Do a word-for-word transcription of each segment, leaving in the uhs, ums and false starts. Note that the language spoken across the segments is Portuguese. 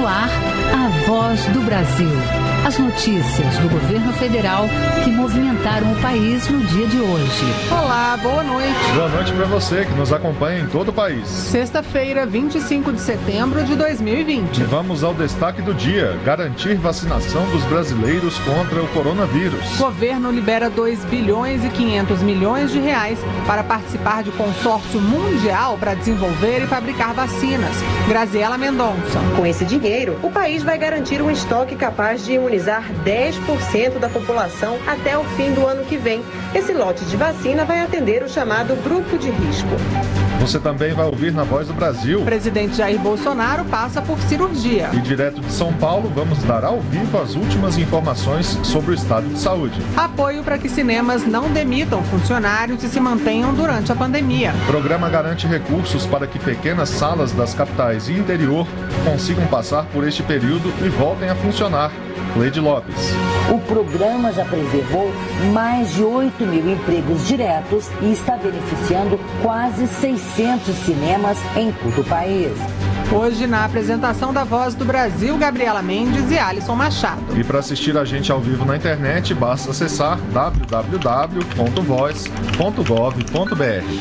ar, a Voz do Brasil. As notícias do governo federal que movimentaram o país no dia de hoje. Olá, boa noite. Boa noite para você que nos acompanha em todo o país. Sexta-feira, vinte e cinco de setembro de dois mil e vinte. E vamos ao destaque do dia: garantir vacinação dos brasileiros contra o coronavírus. O governo libera dois bilhões e quinhentos milhões de reais para participar de consórcio mundial para desenvolver e fabricar vacinas. Graziela Mendonça. Com esse dinheiro, o país vai garantir um estoque capaz de imunizar dez por cento da população até o fim do ano que vem. Esse lote de vacina vai atender o chamado grupo de risco. Você também vai ouvir na Voz do Brasil. O presidente Jair Bolsonaro passa por cirurgia. E direto de São Paulo, vamos dar ao vivo as últimas informações sobre o estado de saúde. Apoio para que cinemas não demitam funcionários e se mantenham durante a pandemia. O programa garante recursos para que pequenas salas das capitais e interior consigam passar por este período e voltem a funcionar. Cleide Lopes. O programa já preservou mais de oito mil empregos diretos e está beneficiando quase seiscentos cinemas em todo o país. Hoje, na apresentação da Voz do Brasil, Gabriela Mendes e Alisson Machado. E para assistir a gente ao vivo na internet, basta acessar w w w ponto voz ponto gov ponto b r.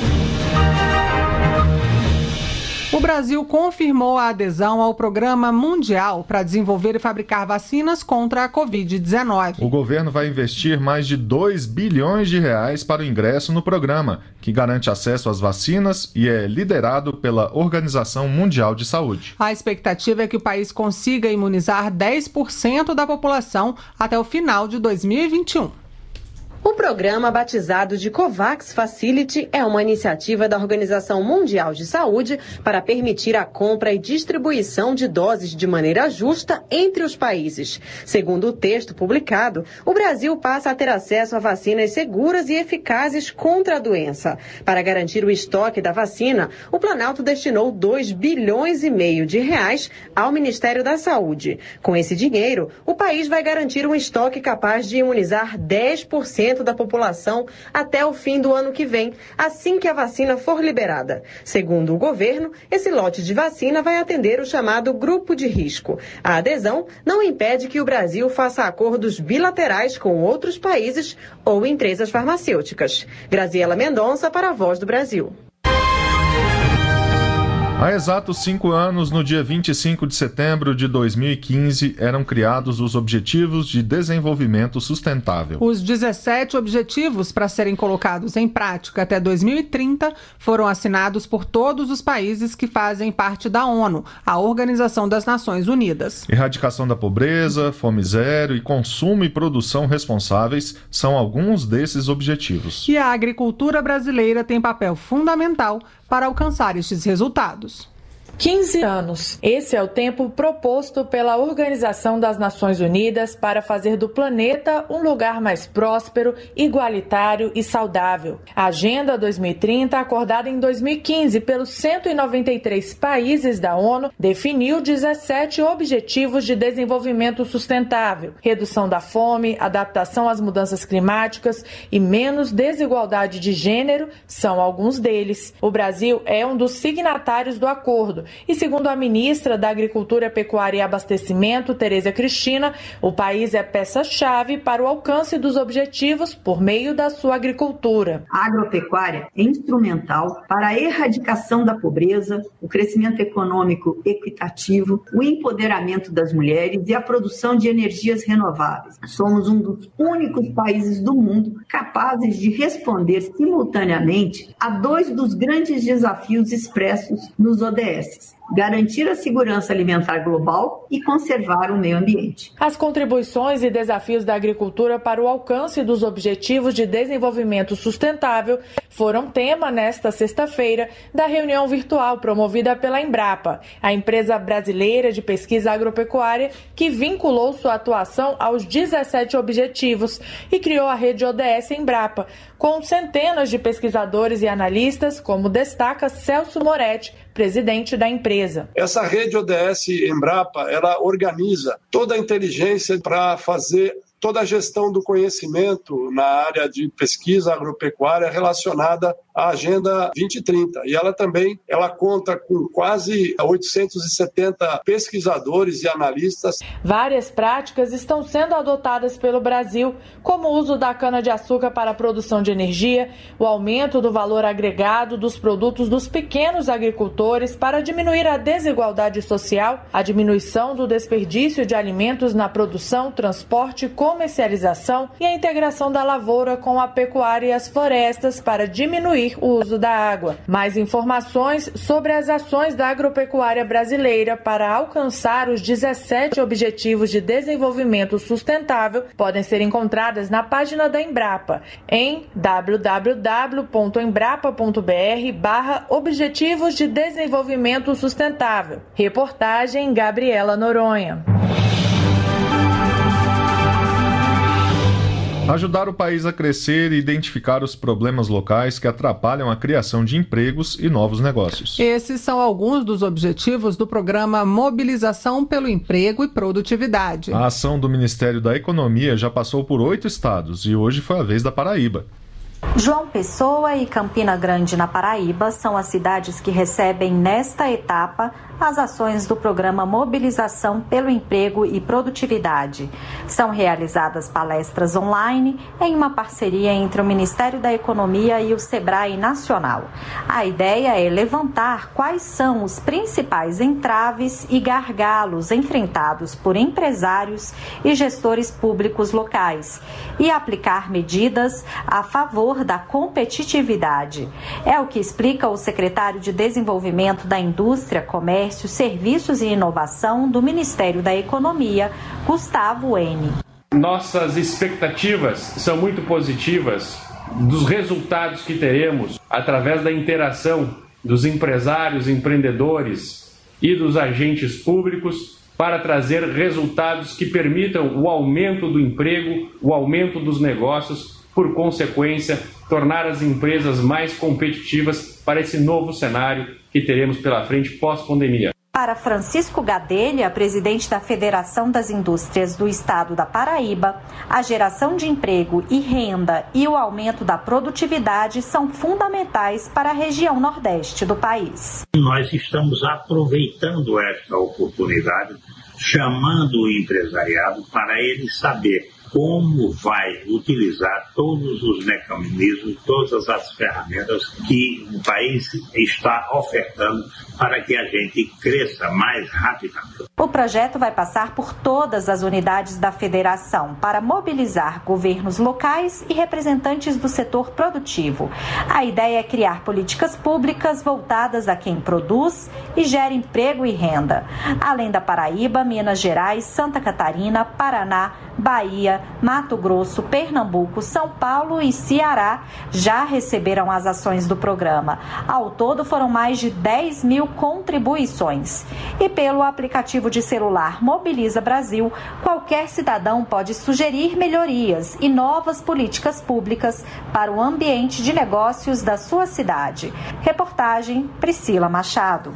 O Brasil confirmou a adesão ao Programa Mundial para desenvolver e fabricar vacinas contra a covid dezenove. O governo vai investir mais de dois bilhões de reais para o ingresso no programa, que garante acesso às vacinas e é liderado pela Organização Mundial de Saúde. A expectativa é que o país consiga imunizar dez por cento da população até o final de dois mil e vinte e um. O programa, batizado de COVAX Facility, é uma iniciativa da Organização Mundial de Saúde para permitir a compra e distribuição de doses de maneira justa entre os países. Segundo o texto publicado, o Brasil passa a ter acesso a vacinas seguras e eficazes contra a doença. Para garantir o estoque da vacina, o Planalto destinou dois bilhões e meio de reais ao Ministério da Saúde. Com esse dinheiro, o país vai garantir um estoque capaz de imunizar dez por cento da população até o fim do ano que vem, assim que a vacina for liberada. Segundo o governo, esse lote de vacina vai atender o chamado grupo de risco. A adesão não impede que o Brasil faça acordos bilaterais com outros países ou empresas farmacêuticas. Graziela Mendonça para a Voz do Brasil. Há exatos cinco anos, no dia vinte e cinco de setembro de dois mil e quinze, eram criados os Objetivos de Desenvolvimento Sustentável. Os dezessete objetivos para serem colocados em prática até dois mil e trinta foram assinados por todos os países que fazem parte da ONU, a Organização das Nações Unidas. Erradicação da pobreza, fome zero e consumo e produção responsáveis são alguns desses objetivos. E a agricultura brasileira tem papel fundamental para alcançar estes resultados. quinze anos. Esse é o tempo proposto pela Organização das Nações Unidas para fazer do planeta um lugar mais próspero, igualitário e saudável. A Agenda dois mil e trinta, acordada em dois mil e quinze pelos cento e noventa e três países da ONU, definiu dezessete Objetivos de Desenvolvimento Sustentável: redução da fome, adaptação às mudanças climáticas e menos desigualdade de gênero são alguns deles. O Brasil é um dos signatários do acordo. E segundo a ministra da Agricultura, Pecuária e Abastecimento, Tereza Cristina, o país é peça-chave para o alcance dos objetivos por meio da sua agricultura. A agropecuária é instrumental para a erradicação da pobreza, o crescimento econômico equitativo, o empoderamento das mulheres e a produção de energias renováveis. Somos um dos únicos países do mundo capazes de responder simultaneamente a dois dos grandes desafios expressos nos O D S: garantir a segurança alimentar global e conservar o meio ambiente. As contribuições e desafios da agricultura para o alcance dos Objetivos de Desenvolvimento Sustentável foram tema nesta sexta-feira da reunião virtual promovida pela Embrapa, a empresa brasileira de pesquisa agropecuária que vinculou sua atuação aos dezessete objetivos e criou a rede O D S Embrapa, com centenas de pesquisadores e analistas, como destaca Celso Moretti, presidente da empresa. Essa rede O D S Embrapa, ela organiza toda a inteligência para fazer toda a gestão do conhecimento na área de pesquisa agropecuária relacionada a Agenda vinte e trinta. E ela também ela conta com quase oitocentos e setenta pesquisadores e analistas. Várias práticas estão sendo adotadas pelo Brasil, como o uso da cana-de-açúcar para a produção de energia, o aumento do valor agregado dos produtos dos pequenos agricultores para diminuir a desigualdade social, a diminuição do desperdício de alimentos na produção, transporte e comercialização e a integração da lavoura com a pecuária e as florestas para diminuir o uso da água. Mais informações sobre as ações da agropecuária brasileira para alcançar os dezessete Objetivos de Desenvolvimento Sustentável podem ser encontradas na página da Embrapa em w w w ponto embrapa ponto b r barra Objetivos de Desenvolvimento Sustentável. Reportagem Gabriela Noronha. Ajudar o país a crescer e identificar os problemas locais que atrapalham a criação de empregos e novos negócios. Esses são alguns dos objetivos do programa Mobilização pelo Emprego e Produtividade. A ação do Ministério da Economia já passou por oito estados e hoje foi a vez da Paraíba. João Pessoa e Campina Grande, na Paraíba, são as cidades que recebem nesta etapa as ações do programa Mobilização pelo Emprego e Produtividade. São realizadas palestras online em uma parceria entre o Ministério da Economia e o Sebrae Nacional. A ideia é levantar quais são os principais entraves e gargalos enfrentados por empresários e gestores públicos locais e aplicar medidas a favor da competitividade. É o que explica o secretário de Desenvolvimento da Indústria, Comércio, Serviços e Inovação do Ministério da Economia, Gustavo N. Nossas expectativas são muito positivas dos resultados que teremos através da interação dos empresários, empreendedores e dos agentes públicos para trazer resultados que permitam o aumento do emprego, o aumento dos negócios, por consequência, tornar as empresas mais competitivas para esse novo cenário que teremos pela frente pós-pandemia. Para Francisco Gadelha, presidente da Federação das Indústrias do Estado da Paraíba, a geração de emprego e renda e o aumento da produtividade são fundamentais para a região nordeste do país. Nós estamos aproveitando esta oportunidade, chamando o empresariado para ele saber como vai utilizar todos os mecanismos, todas as ferramentas que o país está ofertando para que a gente cresça mais rapidamente. O projeto vai passar por todas as unidades da federação para mobilizar governos locais e representantes do setor produtivo. A ideia é criar políticas públicas voltadas a quem produz e gera emprego e renda. Além da Paraíba, Minas Gerais, Santa Catarina, Paraná, Bahia, Mato Grosso, Pernambuco, São Paulo e Ceará já receberam as ações do programa. Ao todo foram mais de dez mil contribuições. E pelo aplicativo de celular Mobiliza Brasil, qualquer cidadão pode sugerir melhorias e novas políticas públicas para o ambiente de negócios da sua cidade. Reportagem Priscila Machado.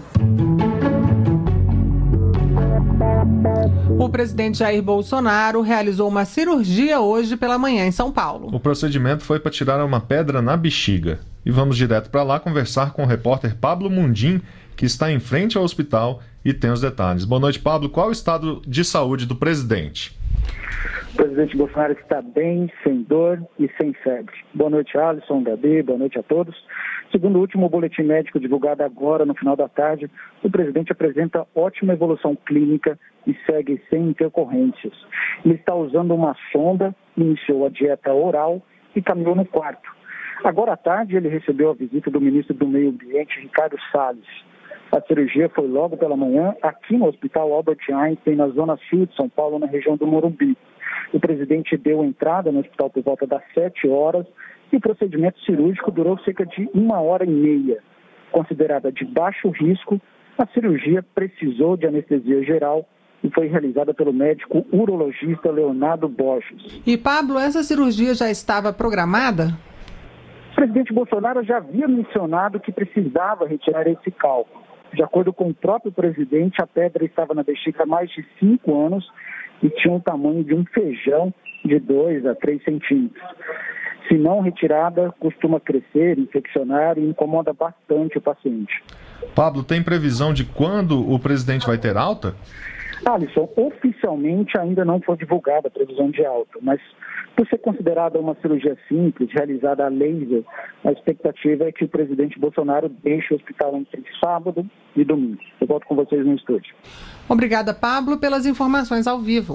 O presidente Jair Bolsonaro realizou uma cirurgia hoje pela manhã em São Paulo. O procedimento foi para tirar uma pedra na bexiga. E vamos direto para lá conversar com o repórter Pablo Mundim, que está em frente ao hospital e tem os detalhes. Boa noite, Pablo. Qual é o estado de saúde do presidente? O presidente Bolsonaro está bem, sem dor e sem febre. Boa noite, Alisson, Gabi, boa noite a todos. Segundo o último boletim médico divulgado agora, no final da tarde, o presidente apresenta ótima evolução clínica e segue sem intercorrências. Ele está usando uma sonda, iniciou a dieta oral e caminhou no quarto. Agora à tarde, ele recebeu a visita do ministro do Meio Ambiente, Ricardo Salles. A cirurgia foi logo pela manhã aqui no Hospital Albert Einstein, na zona sul de São Paulo, na região do Morumbi. O presidente deu entrada no hospital por volta das sete horas e o procedimento cirúrgico durou cerca de uma hora e meia. Considerada de baixo risco, a cirurgia precisou de anestesia geral e foi realizada pelo médico urologista Leonardo Borges. E, Pablo, essa cirurgia já estava programada? O presidente Bolsonaro já havia mencionado que precisava retirar esse cálculo. De acordo com o próprio presidente, a pedra estava na bexiga há mais de cinco anos e tinha o tamanho de um feijão de dois a três centímetros. Se não retirada, costuma crescer, infeccionar e incomoda bastante o paciente. Pablo, tem previsão de quando o presidente vai ter alta? Alisson, oficialmente ainda não foi divulgada a previsão de alta, mas por ser considerada uma cirurgia simples, realizada a laser, a expectativa é que o presidente Bolsonaro deixe o hospital entre sábado e domingo. Eu volto com vocês no estúdio. Obrigada, Pablo, pelas informações ao vivo.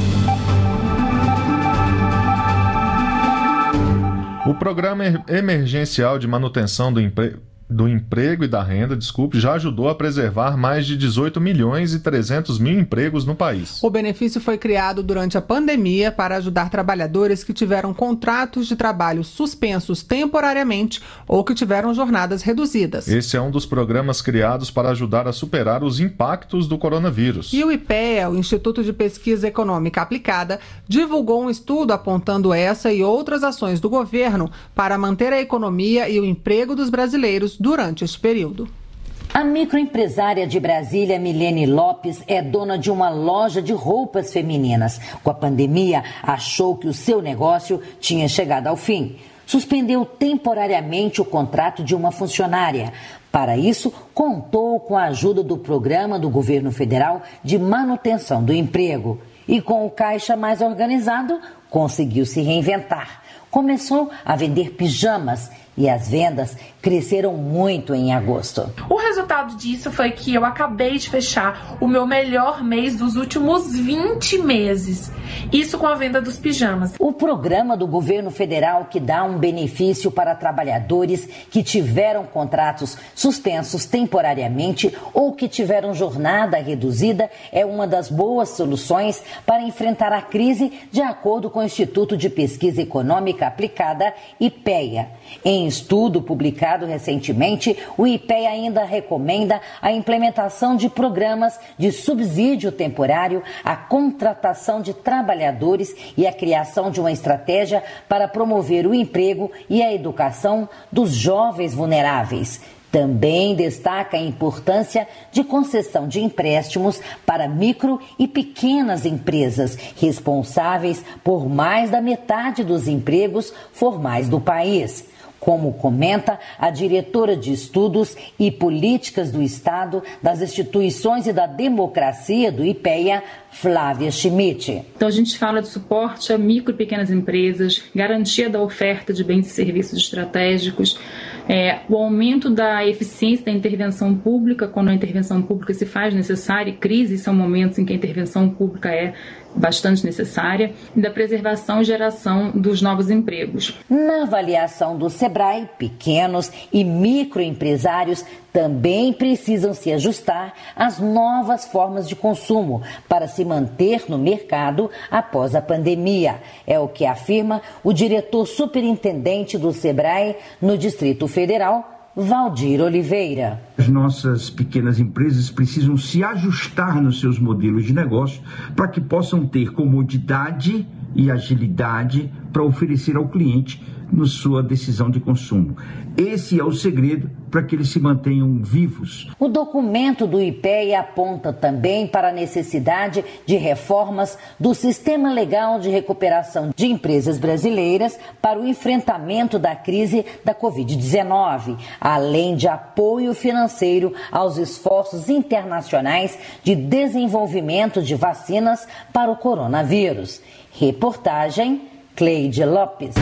O Programa Emergencial de Manutenção do Emprego do emprego e da renda, desculpe, já ajudou a preservar mais de dezoito milhões e trezentos mil empregos no país. O benefício foi criado durante a pandemia para ajudar trabalhadores que tiveram contratos de trabalho suspensos temporariamente ou que tiveram jornadas reduzidas. Esse é um dos programas criados para ajudar a superar os impactos do coronavírus. E o IPEA, o Instituto de Pesquisa Econômica Aplicada, divulgou um estudo apontando essa e outras ações do governo para manter a economia e o emprego dos brasileiros durante este período. A microempresária de Brasília, Milene Lopes, é dona de uma loja de roupas femininas. Com a pandemia, achou que o seu negócio tinha chegado ao fim. Suspendeu temporariamente o contrato de uma funcionária. Para isso, contou com a ajuda do programa do governo federal de manutenção do emprego. E com o caixa mais organizado, conseguiu se reinventar. Começou a vender pijamas e as vendas cresceram muito em agosto. O resultado disso foi que eu acabei de fechar o meu melhor mês dos últimos vinte meses. Isso com a venda dos pijamas. O programa do governo federal que dá um benefício para trabalhadores que tiveram contratos suspensos temporariamente ou que tiveram jornada reduzida é uma das boas soluções para enfrentar a crise, de acordo com o Instituto de Pesquisa Econômica Aplicada, IPEA. Em estudo publicado recentemente, o IPEA ainda recomenda a implementação de programas de subsídio temporário, a contratação de trabalhadores e a criação de uma estratégia para promover o emprego e a educação dos jovens vulneráveis. Também destaca a importância de concessão de empréstimos para micro e pequenas empresas, responsáveis por mais da metade dos empregos formais do país. Como comenta a diretora de Estudos e Políticas do Estado, das Instituições e da Democracia do IPEA, Flávia Schmidt. Então a gente fala de suporte a micro e pequenas empresas, garantia da oferta de bens e serviços estratégicos, é, o aumento da eficiência da intervenção pública, quando a intervenção pública se faz necessária, e crises são momentos em que a intervenção pública é bastante necessária, e da preservação e geração dos novos empregos. Na avaliação do Sebrae, pequenos e microempresários também precisam se ajustar às novas formas de consumo para se manter no mercado após a pandemia. É o que afirma o diretor superintendente do Sebrae no Distrito Federal, Valdir Oliveira. As nossas pequenas empresas precisam se ajustar nos seus modelos de negócio para que possam ter comodidade e agilidade para oferecer ao cliente na sua decisão de consumo. Esse é o segredo para que eles se mantenham vivos. O documento do IPEA aponta também para a necessidade de reformas do sistema legal de recuperação de empresas brasileiras para o enfrentamento da crise da covid dezenove, além de apoio financeiro aos esforços internacionais de desenvolvimento de vacinas para o coronavírus. Reportagem Cleide Lopes.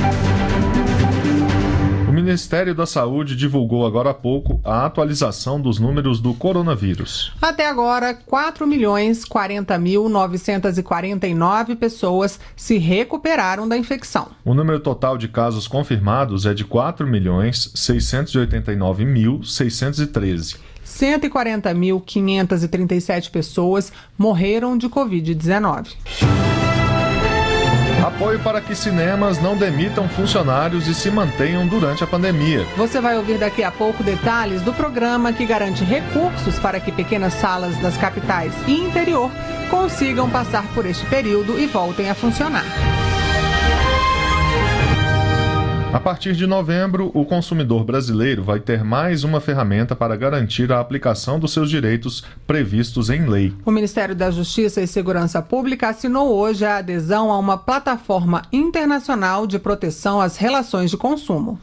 O Ministério da Saúde divulgou agora há pouco a atualização dos números do coronavírus. Até agora, quatro milhões quarenta mil novecentos e quarenta e nove pessoas se recuperaram da infecção. O número total de casos confirmados é de quatro milhões seiscentos e oitenta e nove mil seiscentos e treze. cento e quarenta mil quinhentos e trinta e sete pessoas morreram de covid dezenove. Apoio para que cinemas não demitam funcionários e se mantenham durante a pandemia. Você vai ouvir daqui a pouco detalhes do programa que garante recursos para que pequenas salas das capitais e interior consigam passar por este período e voltem a funcionar. A partir de novembro, o consumidor brasileiro vai ter mais uma ferramenta para garantir a aplicação dos seus direitos previstos em lei. O Ministério da Justiça e Segurança Pública assinou hoje a adesão a uma plataforma internacional de proteção às relações de consumo.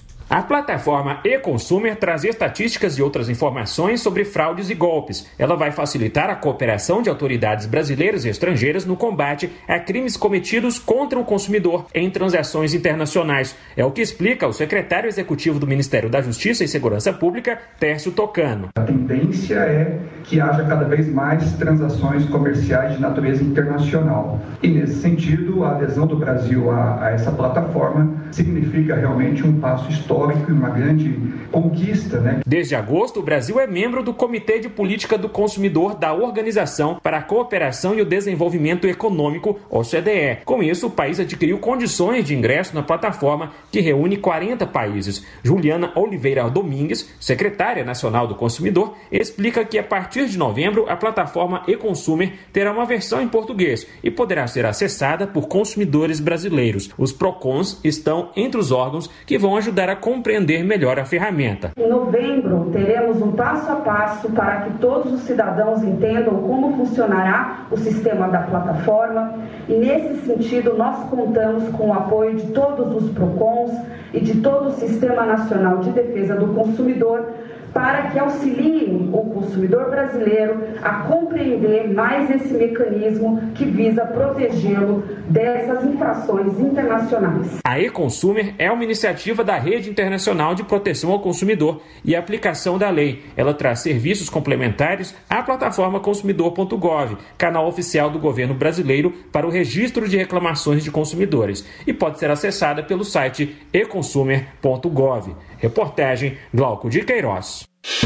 A plataforma e-Consumer traz estatísticas e outras informações sobre fraudes e golpes. Ela vai facilitar a cooperação de autoridades brasileiras e estrangeiras no combate a crimes cometidos contra o consumidor em transações internacionais. É o que explica o secretário executivo do Ministério da Justiça e Segurança Pública, Tércio Tocano. A tendência é que haja cada vez mais transações comerciais de natureza internacional. E, nesse sentido, a adesão do Brasil a, a essa plataforma significa realmente um passo histórico e uma grande conquista, né? Desde agosto, o Brasil é membro do Comitê de Política do Consumidor da Organização para a Cooperação e o Desenvolvimento Econômico, O C D E. Com isso, o país adquiriu condições de ingresso na plataforma, que reúne quarenta países. Juliana Oliveira Domingues, secretária nacional do consumidor, explica que a partir de novembro, a plataforma e-Consumer terá uma versão em português e poderá ser acessada por consumidores brasileiros. Os PROCONs estão entre os órgãos que vão ajudar a compreender melhor a ferramenta. Em novembro, teremos um passo a passo para que todos os cidadãos entendam como funcionará o sistema da plataforma e, nesse sentido, nós contamos com o apoio de todos os PROCONs e de todo o Sistema Nacional de Defesa do Consumidor para que auxiliem o consumidor brasileiro a compreender mais esse mecanismo que visa protegê-lo dessas infrações internacionais. A e-Consumer é uma iniciativa da Rede Internacional de Proteção ao Consumidor e aplicação da lei. Ela traz serviços complementares à plataforma consumidor ponto gov, canal oficial do governo brasileiro para o registro de reclamações de consumidores, e pode ser acessada pelo site e consumer ponto gov. Reportagem Glauco de Queiroz.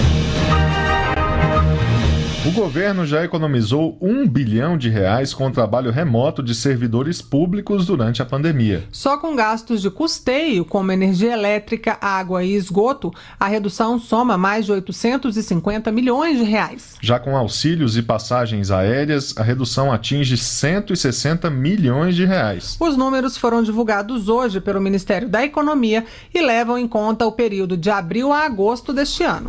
O governo já economizou um bilhão de reais com o trabalho remoto de servidores públicos durante a pandemia. Só com gastos de custeio, como energia elétrica, água e esgoto, a redução soma mais de oitocentos e cinquenta milhões de reais. Já com auxílios e passagens aéreas, a redução atinge cento e sessenta milhões de reais. Os números foram divulgados hoje pelo Ministério da Economia e levam em conta o período de abril a agosto deste ano.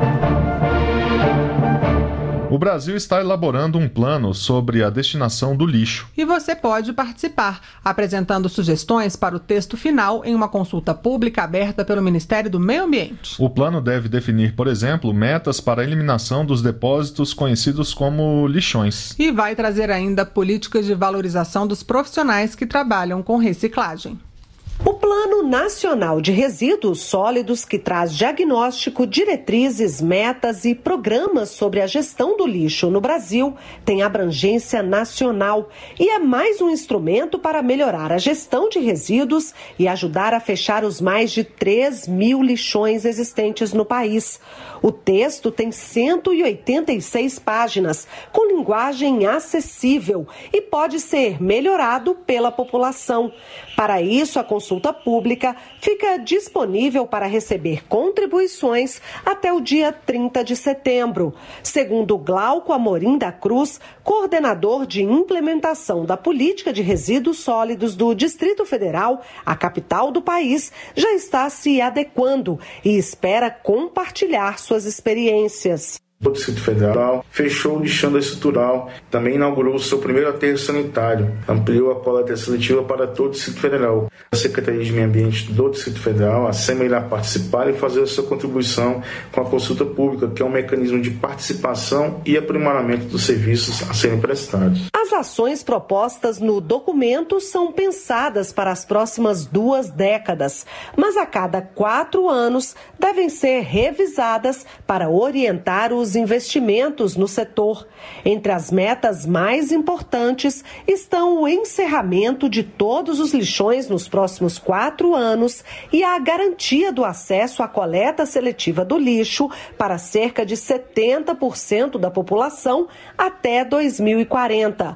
O Brasil está elaborando um plano sobre a destinação do lixo. E você pode participar, apresentando sugestões para o texto final em uma consulta pública aberta pelo Ministério do Meio Ambiente. O plano deve definir, por exemplo, metas para a eliminação dos depósitos conhecidos como lixões. E vai trazer ainda políticas de valorização dos profissionais que trabalham com reciclagem. O Plano Nacional de Resíduos Sólidos, que traz diagnóstico, diretrizes, metas e programas sobre a gestão do lixo no Brasil, tem abrangência nacional e é mais um instrumento para melhorar a gestão de resíduos e ajudar a fechar os mais de três mil lixões existentes no país. O texto tem cento e oitenta e seis páginas, com linguagem acessível e pode ser melhorado pela população. Para isso, a consulta pública fica disponível para receber contribuições até o dia trinta de setembro. Segundo Glauco Amorim da Cruz, coordenador de implementação da política de resíduos sólidos do Distrito Federal, a capital do país já está se adequando e espera compartilhar suas experiências. O Distrito Federal fechou o lixão estrutural, também inaugurou o seu primeiro aterro sanitário, ampliou a coleta seletiva para todo o Distrito Federal. A Secretaria de Meio Ambiente do Distrito Federal, a SEMA, irá participar e fazer a sua contribuição com a consulta pública, que é um mecanismo de participação e aprimoramento dos serviços a serem prestados. As ações propostas no documento são pensadas para as próximas duas décadas, mas a cada quatro anos devem ser revisadas para orientar os investimentos no setor. Entre as metas mais importantes estão o encerramento de todos os lixões nos próximos quatro anos e a garantia do acesso à coleta seletiva do lixo para cerca de setenta por cento da população até dois mil e quarenta.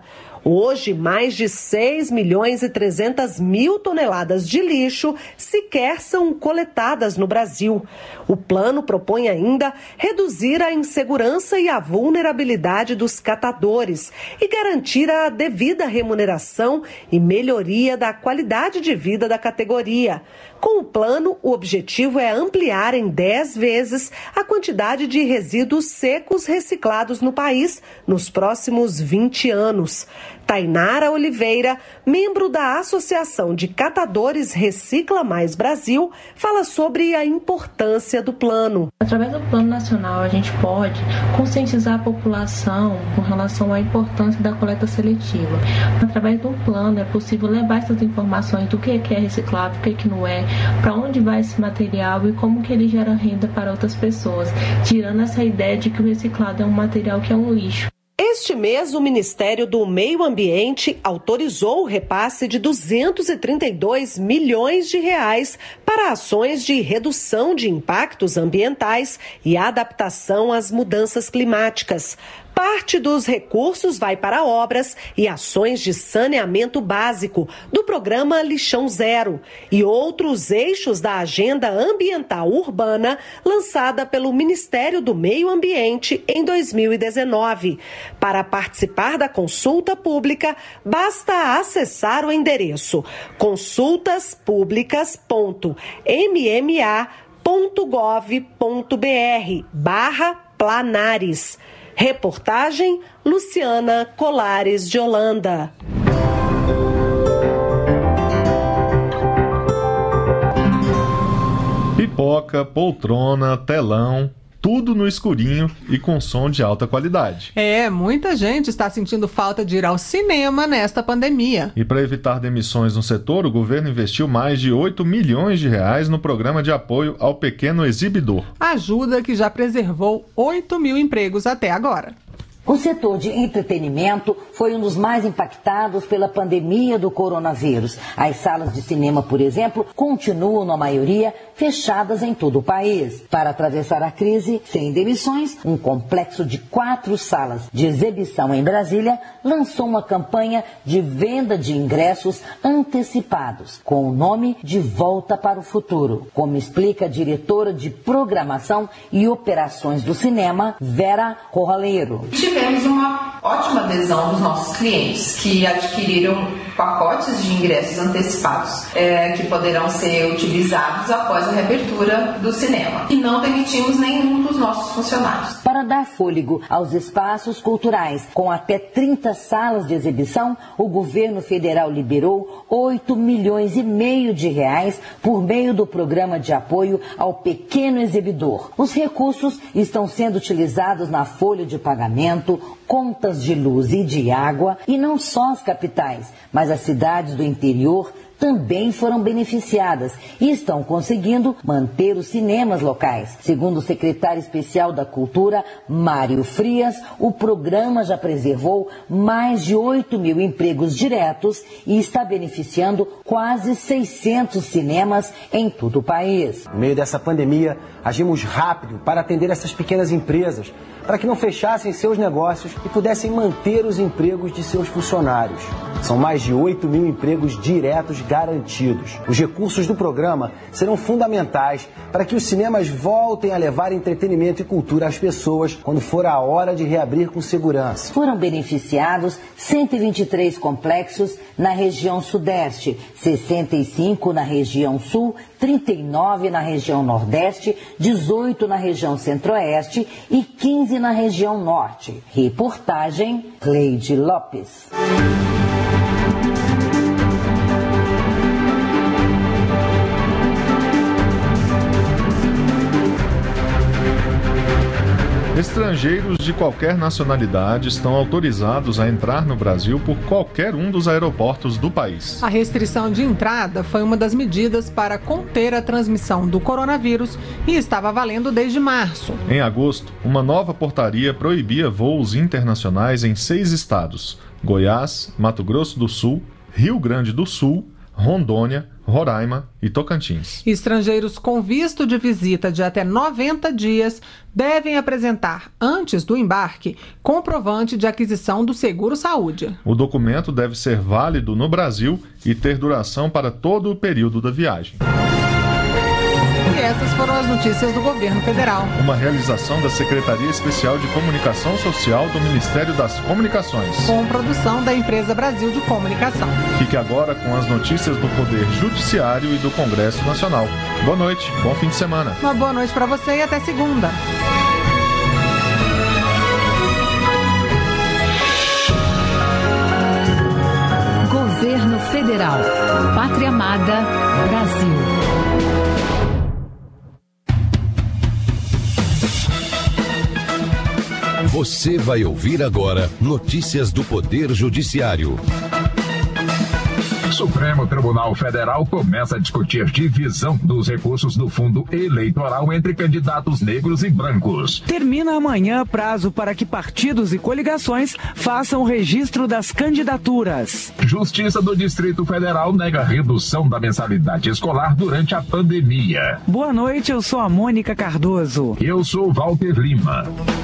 Hoje, mais de seis milhões e trezentas mil toneladas de lixo sequer são coletadas no Brasil. O plano propõe ainda reduzir a insegurança e a vulnerabilidade dos catadores e garantir a devida remuneração e melhoria da qualidade de vida da categoria. Com o plano, o objetivo é ampliar em dez vezes a quantidade de resíduos secos reciclados no país nos próximos vinte anos. Tainara Oliveira, membro da Associação de Catadores Recicla Mais Brasil, fala sobre a importância do plano. Através do Plano Nacional, a gente pode conscientizar a população com relação à importância da coleta seletiva. Através do plano, é possível levar essas informações do que é reciclável, o que não é, para onde vai esse material e como que ele gera renda para outras pessoas, tirando essa ideia de que o reciclado é um material que é um lixo. Este mês, o Ministério do Meio Ambiente autorizou o repasse de duzentos e trinta e dois milhões de reais para ações de redução de impactos ambientais e adaptação às mudanças climáticas. Parte dos recursos vai para obras e ações de saneamento básico do programa Lixão Zero e outros eixos da Agenda Ambiental Urbana lançada pelo Ministério do Meio Ambiente em dois mil e dezenove. Para participar da consulta pública, basta acessar o endereço consultas públicas ponto m m a ponto gov ponto b r barra planares. Reportagem Luciana Colares de Holanda. Pipoca, poltrona, telão, tudo no escurinho e com som de alta qualidade. É, muita gente está sentindo falta de ir ao cinema nesta pandemia. E para evitar demissões no setor, o governo investiu mais de oito milhões de reais no programa de apoio ao pequeno exibidor. Ajuda que já preservou oito mil empregos até agora. O setor de entretenimento foi um dos mais impactados pela pandemia do coronavírus. As salas de cinema, por exemplo, continuam, na maioria, fechadas em todo o país. Para atravessar a crise, sem demissões, um complexo de quatro salas de exibição em Brasília lançou uma campanha de venda de ingressos antecipados, com o nome de Volta para o Futuro. Como explica a diretora de Programação e Operações do Cinema, Vera Corraleiro. Tivemos uma ótima adesão dos nossos clientes, que adquiriram pacotes de ingressos antecipados, é, que poderão ser utilizados após a reabertura do cinema. E não demitimos nenhum dos nossos funcionários. Para dar fôlego aos espaços culturais, com até trinta salas de exibição, o governo federal liberou oito milhões e meio de reais por meio do programa de apoio ao pequeno exibidor. Os recursos estão sendo utilizados na folha de pagamento, contas de luz e de água, e não só as capitais, mas as cidades do interior também foram beneficiadas e estão conseguindo manter os cinemas locais. Segundo o secretário especial da Cultura, Mário Frias, o programa já preservou mais de oito mil empregos diretos e está beneficiando quase seiscentos cinemas em todo o país. No meio dessa pandemia, agimos rápido para atender essas pequenas empresas, para que não fechassem seus negócios e pudessem manter os empregos de seus funcionários. São mais de oito mil empregos diretos garantidos. Os recursos do programa serão fundamentais para que os cinemas voltem a levar entretenimento e cultura às pessoas quando for a hora de reabrir com segurança. Foram beneficiados cento e vinte e três complexos na região sudeste, sessenta e cinco na região sul, trinta e nove na região nordeste, dezoito na região centro-oeste e quinze na região norte. Reportagem Cleide Lopes. Estrangeiros de qualquer nacionalidade estão autorizados a entrar no Brasil por qualquer um dos aeroportos do país. A restrição de entrada foi uma das medidas para conter a transmissão do coronavírus e estava valendo desde março. Em agosto, uma nova portaria proibia voos internacionais em seis estados: Goiás, Mato Grosso do Sul, Rio Grande do Sul, Rondônia, Roraima e Tocantins. Estrangeiros com visto de visita de até noventa dias devem apresentar, antes do embarque, comprovante de aquisição do seguro-saúde. O documento deve ser válido no Brasil e ter duração para todo o período da viagem. E essas foram as notícias do Governo Federal. Uma realização da Secretaria Especial de Comunicação Social do Ministério das Comunicações. Com produção da Empresa Brasil de Comunicação. Fique agora com as notícias do Poder Judiciário e do Congresso Nacional. Boa noite, bom fim de semana. Uma boa noite para você e até segunda. Governo Federal. Pátria Amada, Brasil. Você vai ouvir agora notícias do Poder Judiciário. O Supremo Tribunal Federal começa a discutir divisão dos recursos do fundo eleitoral entre candidatos negros e brancos. Termina amanhã prazo para que partidos e coligações façam o registro das candidaturas. Justiça do Distrito Federal nega redução da mensalidade escolar durante a pandemia. Boa noite, eu sou a Mônica Cardoso. Eu sou Walter Lima.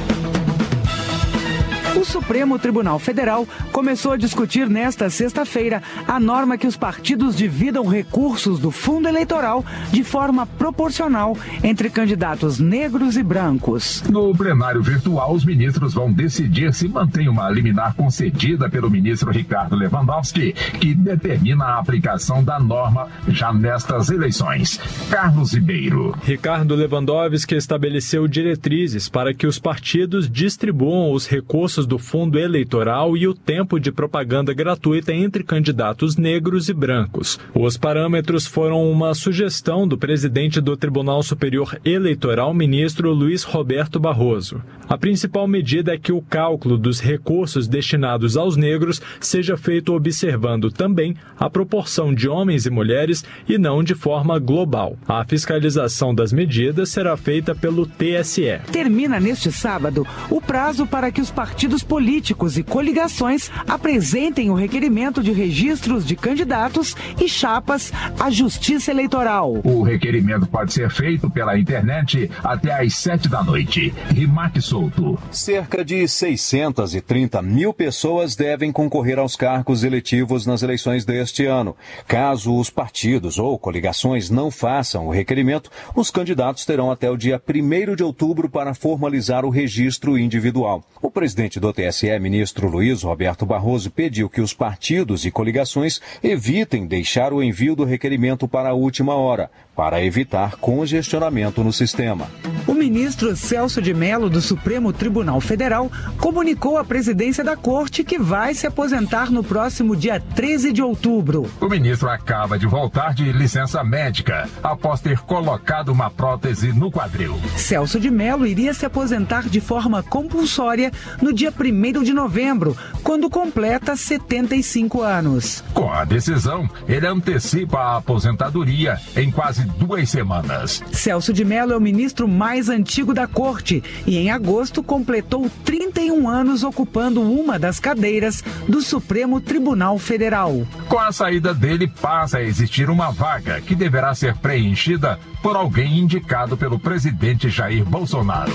O Supremo Tribunal Federal começou a discutir nesta sexta-feira a norma que os partidos dividam recursos do fundo eleitoral de forma proporcional entre candidatos negros e brancos. No plenário virtual, os ministros vão decidir se mantém uma liminar concedida pelo ministro Ricardo Lewandowski, que determina a aplicação da norma já nestas eleições. Carlos Ribeiro. Ricardo Lewandowski estabeleceu diretrizes para que os partidos distribuam os recursos do fundo eleitoral e o tempo de propaganda gratuita entre candidatos negros e brancos. Os parâmetros foram uma sugestão do presidente do Tribunal Superior Eleitoral, ministro Luiz Roberto Barroso. A principal medida é que o cálculo dos recursos destinados aos negros seja feito observando também a proporção de homens e mulheres e não de forma global. A fiscalização das medidas será feita pelo T S E. Termina neste sábado o prazo para que os partidos políticos e coligações apresentem o requerimento de registros de candidatos e chapas à Justiça Eleitoral. O requerimento pode ser feito pela internet até às sete da noite. Rimac Souto. Cerca de seiscentas e trinta mil pessoas devem concorrer aos cargos eletivos nas eleições deste ano. Caso os partidos ou coligações não façam o requerimento, os candidatos terão até o dia primeiro de outubro para formalizar o registro individual. O presidente do T S E, ministro Luiz Roberto Barroso, pediu que os partidos e coligações evitem deixar o envio do requerimento para a última hora, para evitar congestionamento no sistema. O ministro Celso de Mello, do Supremo Tribunal Federal, comunicou à presidência da Corte que vai se aposentar no próximo dia treze de outubro. O ministro acaba de voltar de licença médica, após ter colocado uma prótese no quadril. Celso de Mello iria se aposentar de forma compulsória no dia primeiro de novembro, quando completa setenta e cinco anos. Com a decisão, ele antecipa a aposentadoria em quase duas semanas. Celso de Mello é o ministro mais antigo da Corte e em agosto completou trinta e um anos ocupando uma das cadeiras do Supremo Tribunal Federal. Com a saída dele, passa a existir uma vaga que deverá ser preenchida por alguém indicado pelo presidente Jair Bolsonaro.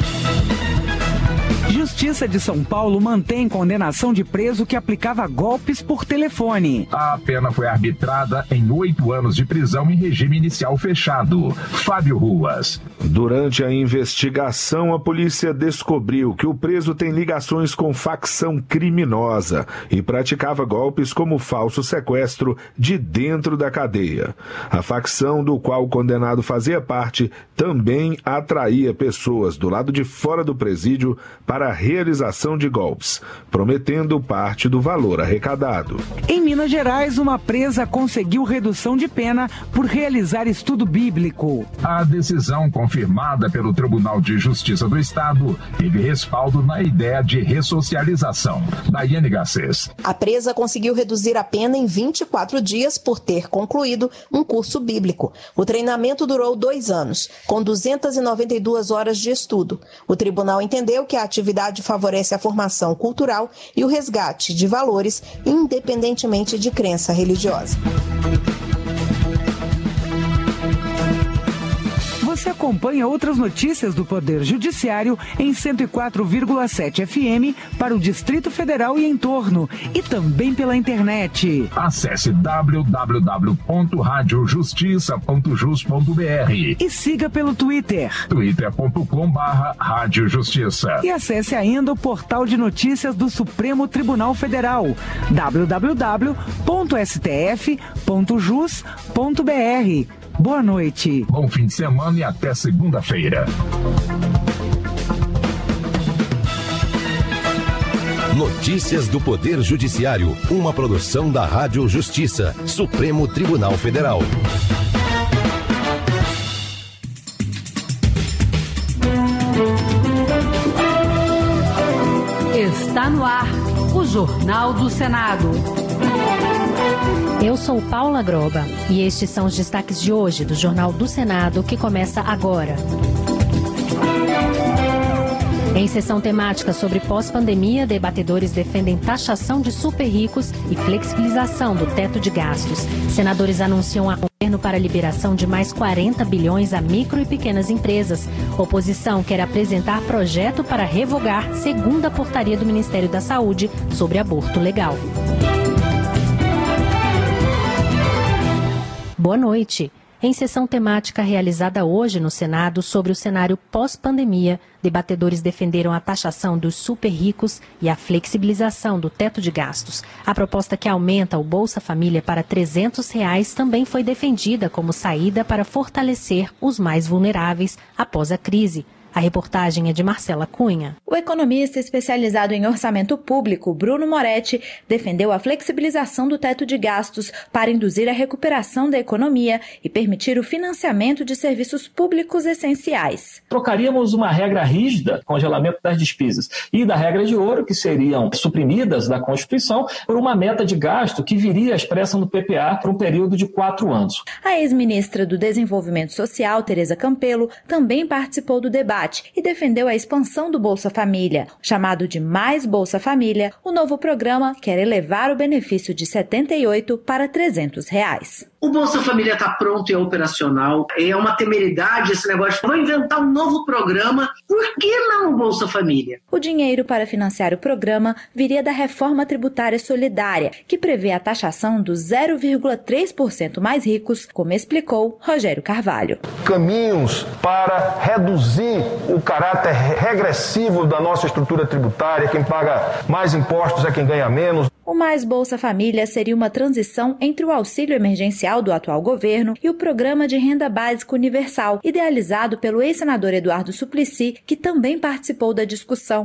Justiça de São Paulo mantém condenação de preso que aplicava golpes por telefone. A pena foi arbitrada em oito anos de prisão em regime inicial fechado. Fábio Ruas. Durante a investigação, a polícia descobriu que o preso tem ligações com facção criminosa e praticava golpes como falso sequestro de dentro da cadeia. A facção do qual o condenado fazia parte também atraía pessoas do lado de fora do presídio para a realização de golpes, prometendo parte do valor arrecadado. Em Minas Gerais, uma presa conseguiu redução de pena por realizar estudo bíblico. A decisão confirmada pelo Tribunal de Justiça do Estado teve respaldo na ideia de ressocialização. Daiane Garcês. A presa conseguiu reduzir a pena em vinte e quatro dias por ter concluído um curso bíblico. O treinamento durou dois anos, com duzentas e noventa e duas horas de estudo. O tribunal entendeu que a atividade igualdade favorece a formação cultural e o resgate de valores, independentemente de crença religiosa. Você acompanha outras notícias do Poder Judiciário em cento e quatro vírgula sete F M para o Distrito Federal e entorno, e também pela internet. Acesse w w w ponto rádio justiça ponto jus ponto b r e siga pelo Twitter, twitter ponto com barra rádio justiça. E acesse ainda o portal de notícias do Supremo Tribunal Federal, w w w ponto s t f ponto jus ponto b r. Boa noite. Bom fim de semana e até segunda-feira. Notícias do Poder Judiciário, uma produção da Rádio Justiça, Supremo Tribunal Federal. Está no ar o Jornal do Senado. Eu sou Paula Groba e estes são os destaques de hoje do Jornal do Senado, que começa agora. Em sessão temática sobre pós-pandemia, debatedores defendem taxação de super ricos e flexibilização do teto de gastos. Senadores anunciam a governo para a liberação de mais quarenta bilhões a micro e pequenas empresas. Oposição quer apresentar projeto para revogar segunda portaria do Ministério da Saúde sobre aborto legal. Boa noite. Em sessão temática realizada hoje no Senado sobre o cenário pós-pandemia, debatedores defenderam a taxação dos super ricos e a flexibilização do teto de gastos. A proposta que aumenta o Bolsa Família para trezentos reais também foi defendida como saída para fortalecer os mais vulneráveis após a crise. A reportagem é de Marcela Cunha. O economista especializado em orçamento público, Bruno Moretti, defendeu a flexibilização do teto de gastos para induzir a recuperação da economia e permitir o financiamento de serviços públicos essenciais. Trocaríamos uma regra rígida, congelamento das despesas, e da regra de ouro, que seriam suprimidas da Constituição, por uma meta de gasto que viria expressa no P P A por um período de quatro anos. A ex-ministra do Desenvolvimento Social, Tereza Campelo, também participou do debate e defendeu a expansão do Bolsa Família. Chamado de Mais Bolsa Família, o novo programa quer elevar o benefício de setenta e oito para trezentos reais. O Bolsa Família está pronto e é operacional. É uma temeridade esse negócio. Vou inventar um novo programa. Por que não o Bolsa Família? O dinheiro para financiar o programa viria da reforma tributária solidária, que prevê a taxação dos zero vírgula três por cento mais ricos, como explicou Rogério Carvalho. Caminhos para reduzir o caráter regressivo da nossa estrutura tributária. Quem paga mais impostos é quem ganha menos. O Mais Bolsa Família seria uma transição entre o auxílio emergencial do atual governo e o Programa de Renda Básica Universal, idealizado pelo ex-senador Eduardo Suplicy, que também participou da discussão.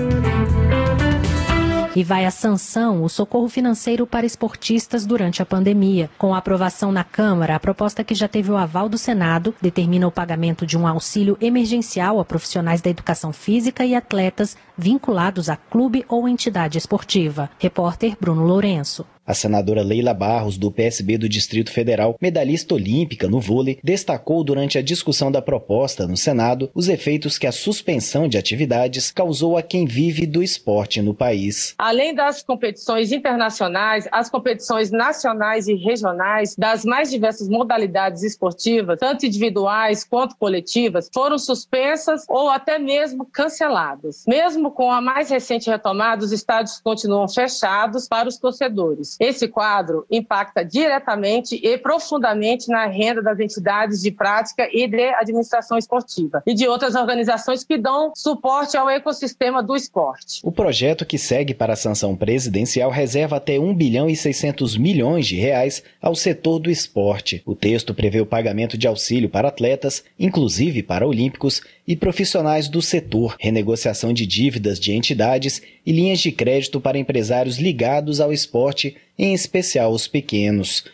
E vai à sanção o socorro financeiro para esportistas durante a pandemia. Com a aprovação na Câmara, a proposta, que já teve o aval do Senado, determina o pagamento de um auxílio emergencial a profissionais da educação física e atletas vinculados a clube ou entidade esportiva. Repórter Bruno Lourenço. A senadora Leila Barros, do P S B do Distrito Federal, medalhista olímpica no vôlei, destacou durante a discussão da proposta no Senado os efeitos que a suspensão de atividades causou a quem vive do esporte no país. Além das competições internacionais, as competições nacionais e regionais das mais diversas modalidades esportivas, tanto individuais quanto coletivas, foram suspensas ou até mesmo canceladas. Mesmo com a mais recente retomada, os estádios continuam fechados para os torcedores. Esse quadro impacta diretamente e profundamente na renda das entidades de prática e de administração esportiva e de outras organizações que dão suporte ao ecossistema do esporte. O projeto, que segue para a sanção presidencial, reserva até um bilhão e seiscentos milhões de reais ao setor do esporte. O texto prevê o pagamento de auxílio para atletas, inclusive para olímpicos, e profissionais do setor, renegociação de dívidas de entidades e linhas de crédito para empresários ligados ao esporte, em especial os pequenos.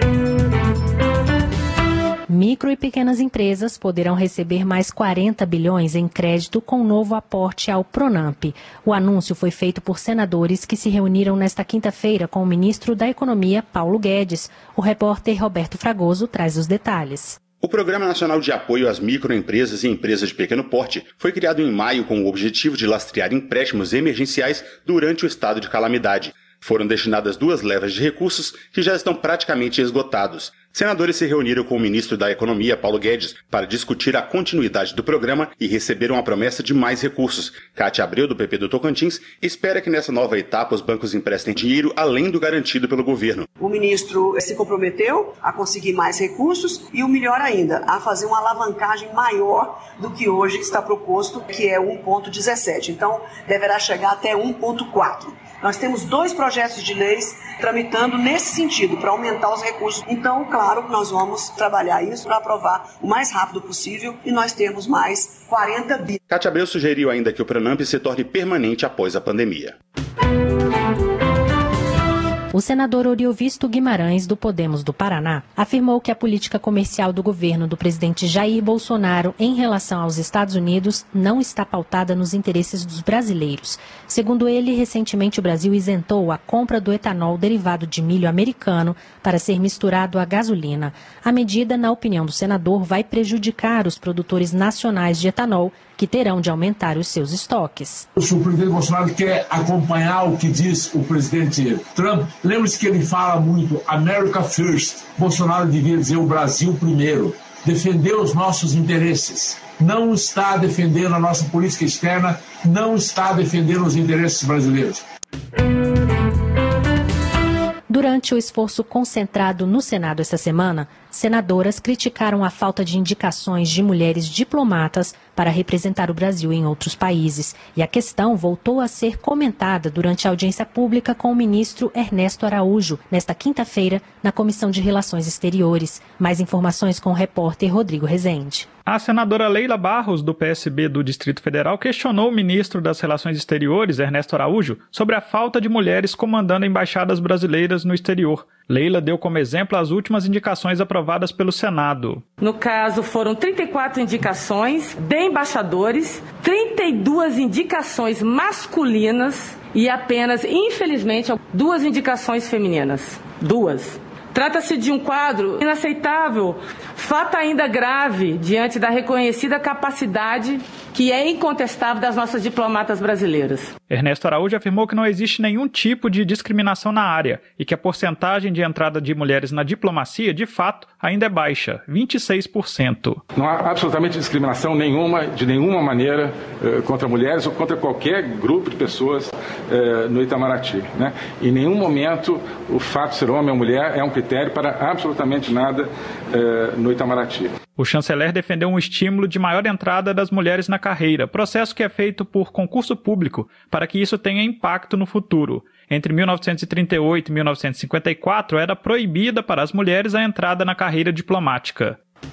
Micro e pequenas empresas poderão receber mais quarenta bilhões em crédito com novo aporte ao Pronamp. O anúncio foi feito por senadores que se reuniram nesta quinta-feira com o ministro da Economia, Paulo Guedes. O repórter Roberto Fragoso traz os detalhes. O Programa Nacional de Apoio às Microempresas e Empresas de Pequeno Porte foi criado em maio com o objetivo de lastrear empréstimos emergenciais durante o estado de calamidade. Foram destinadas duas levas de recursos que já estão praticamente esgotados. Senadores se reuniram com o ministro da Economia, Paulo Guedes, para discutir a continuidade do programa e receberam a promessa de mais recursos. Cátia Abreu, do P P do Tocantins, espera que nessa nova etapa os bancos emprestem dinheiro além do garantido pelo governo. O ministro se comprometeu a conseguir mais recursos e, o melhor ainda, a fazer uma alavancagem maior do que hoje está proposto, que é um vírgula dezessete. Então, deverá chegar até um vírgula quatro. Nós temos dois projetos de leis tramitando nesse sentido, para aumentar os recursos. Então, claro, nós vamos trabalhar isso para aprovar o mais rápido possível e nós temos mais quarenta bi. Cátia Abreu sugeriu ainda que o Pronamp se torne permanente após a pandemia. O senador Oriovisto Guimarães, do Podemos do Paraná, afirmou que a política comercial do governo do presidente Jair Bolsonaro em relação aos Estados Unidos não está pautada nos interesses dos brasileiros. Segundo ele, recentemente o Brasil isentou a compra do etanol derivado de milho americano para ser misturado à gasolina. A medida, na opinião do senador, vai prejudicar os produtores nacionais de etanol, que terão de aumentar os seus estoques. O presidente Bolsonaro quer acompanhar o que diz o presidente Trump. Lembre-se que ele fala muito America First. Bolsonaro devia dizer o Brasil primeiro. Defender os nossos interesses. Não está defendendo a nossa política externa, não está defendendo os interesses brasileiros. Durante o esforço concentrado no Senado esta semana, senadoras criticaram a falta de indicações de mulheres diplomatas para representar o Brasil em outros países. E a questão voltou a ser comentada durante a audiência pública com o ministro Ernesto Araújo, nesta quinta-feira, na Comissão de Relações Exteriores. Mais informações com o repórter Rodrigo Rezende. A senadora Leila Barros, do P S B do Distrito Federal, questionou o ministro das Relações Exteriores, Ernesto Araújo, sobre a falta de mulheres comandando embaixadas brasileiras no exterior. Leila deu como exemplo as últimas indicações aprovadas pelo Senado. No caso, foram trinta e quatro indicações de embaixadores, trinta e duas indicações masculinas e apenas, infelizmente, duas indicações femininas. Duas. Trata-se de um quadro inaceitável, fato ainda grave diante da reconhecida capacidade que é incontestável das nossas diplomatas brasileiras. Ernesto Araújo afirmou que não existe nenhum tipo de discriminação na área e que a porcentagem de entrada de mulheres na diplomacia, de fato, ainda é baixa, vinte e seis por cento. Não há absolutamente discriminação nenhuma, de nenhuma maneira, eh, contra mulheres ou contra qualquer grupo de pessoas eh, no Itamaraty, né? Em nenhum momento o fato de ser homem ou mulher é um critério para absolutamente nada eh, no Itamaraty. O chanceler defendeu um estímulo de maior entrada das mulheres na carreira, processo que é feito por concurso público, para que isso tenha impacto no futuro. Entre mil novecentos e trinta e oito e mil novecentos e cinquenta e quatro, era proibida para as mulheres a entrada na carreira diplomática.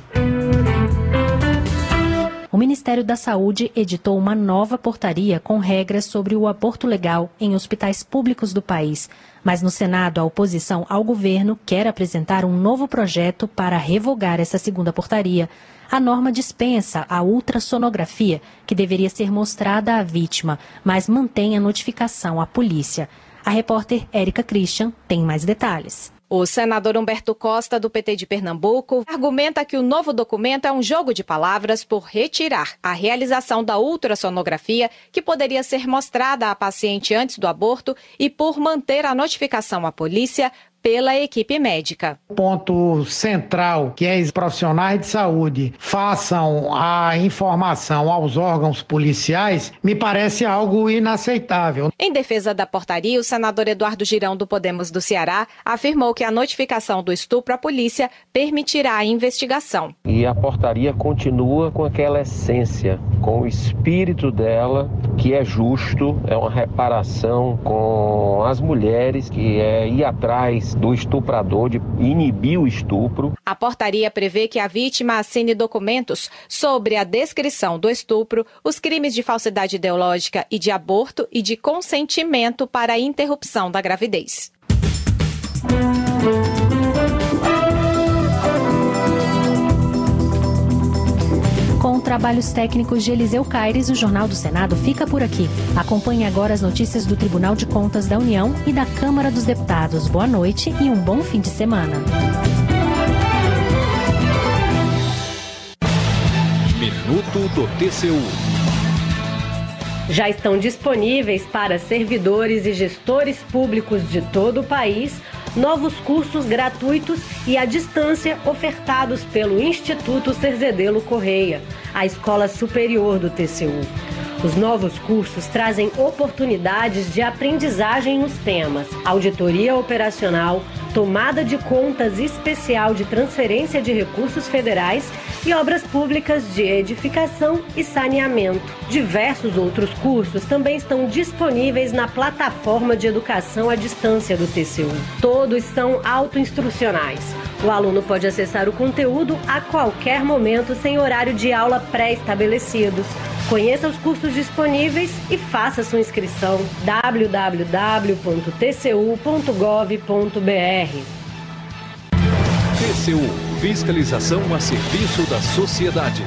O Ministério da Saúde editou uma nova portaria com regras sobre o aborto legal em hospitais públicos do país. Mas no Senado, a oposição ao governo quer apresentar um novo projeto para revogar essa segunda portaria. A norma dispensa a ultrassonografia, que deveria ser mostrada à vítima, mas mantém a notificação à polícia. A repórter Érica Christian tem mais detalhes. O senador Humberto Costa, do P T de Pernambuco, argumenta que o novo documento é um jogo de palavras por retirar a realização da ultrassonografia, que poderia ser mostrada à paciente antes do aborto, e por manter a notificação à polícia pela equipe médica. O ponto central, que é os profissionais de saúde façam a informação aos órgãos policiais, me parece algo inaceitável. Em defesa da portaria, o senador Eduardo Girão, do Podemos do Ceará, afirmou que a notificação do estupro à polícia permitirá a investigação. E a portaria continua com aquela essência, com o espírito dela, que é justo, é uma reparação com as mulheres, que é ir atrás do estuprador, de inibir o estupro. A portaria prevê que a vítima assine documentos sobre a descrição do estupro, os crimes de falsidade ideológica e de aborto e de consentimento para a interrupção da gravidez. Com trabalhos técnicos de Eliseu Caires, o Jornal do Senado fica por aqui. Acompanhe agora as notícias do Tribunal de Contas da União e da Câmara dos Deputados. Boa noite e um bom fim de semana. Estatuto do T C U. Já estão disponíveis para servidores e gestores públicos de todo o país novos cursos gratuitos e à distância ofertados pelo Instituto Cerzedelo Correia, a Escola Superior do T C U. Os novos cursos trazem oportunidades de aprendizagem nos temas auditoria operacional, tomada de contas especial de transferência de recursos federais e obras públicas de edificação e saneamento. Diversos outros cursos também estão disponíveis na plataforma de educação à distância do T C U. Todos são autoinstrucionais. O aluno pode acessar o conteúdo a qualquer momento sem horário de aula pré-estabelecidos. Conheça os cursos disponíveis e faça sua inscrição. w w w ponto t c u ponto gov ponto b r. T C U, fiscalização a serviço da sociedade.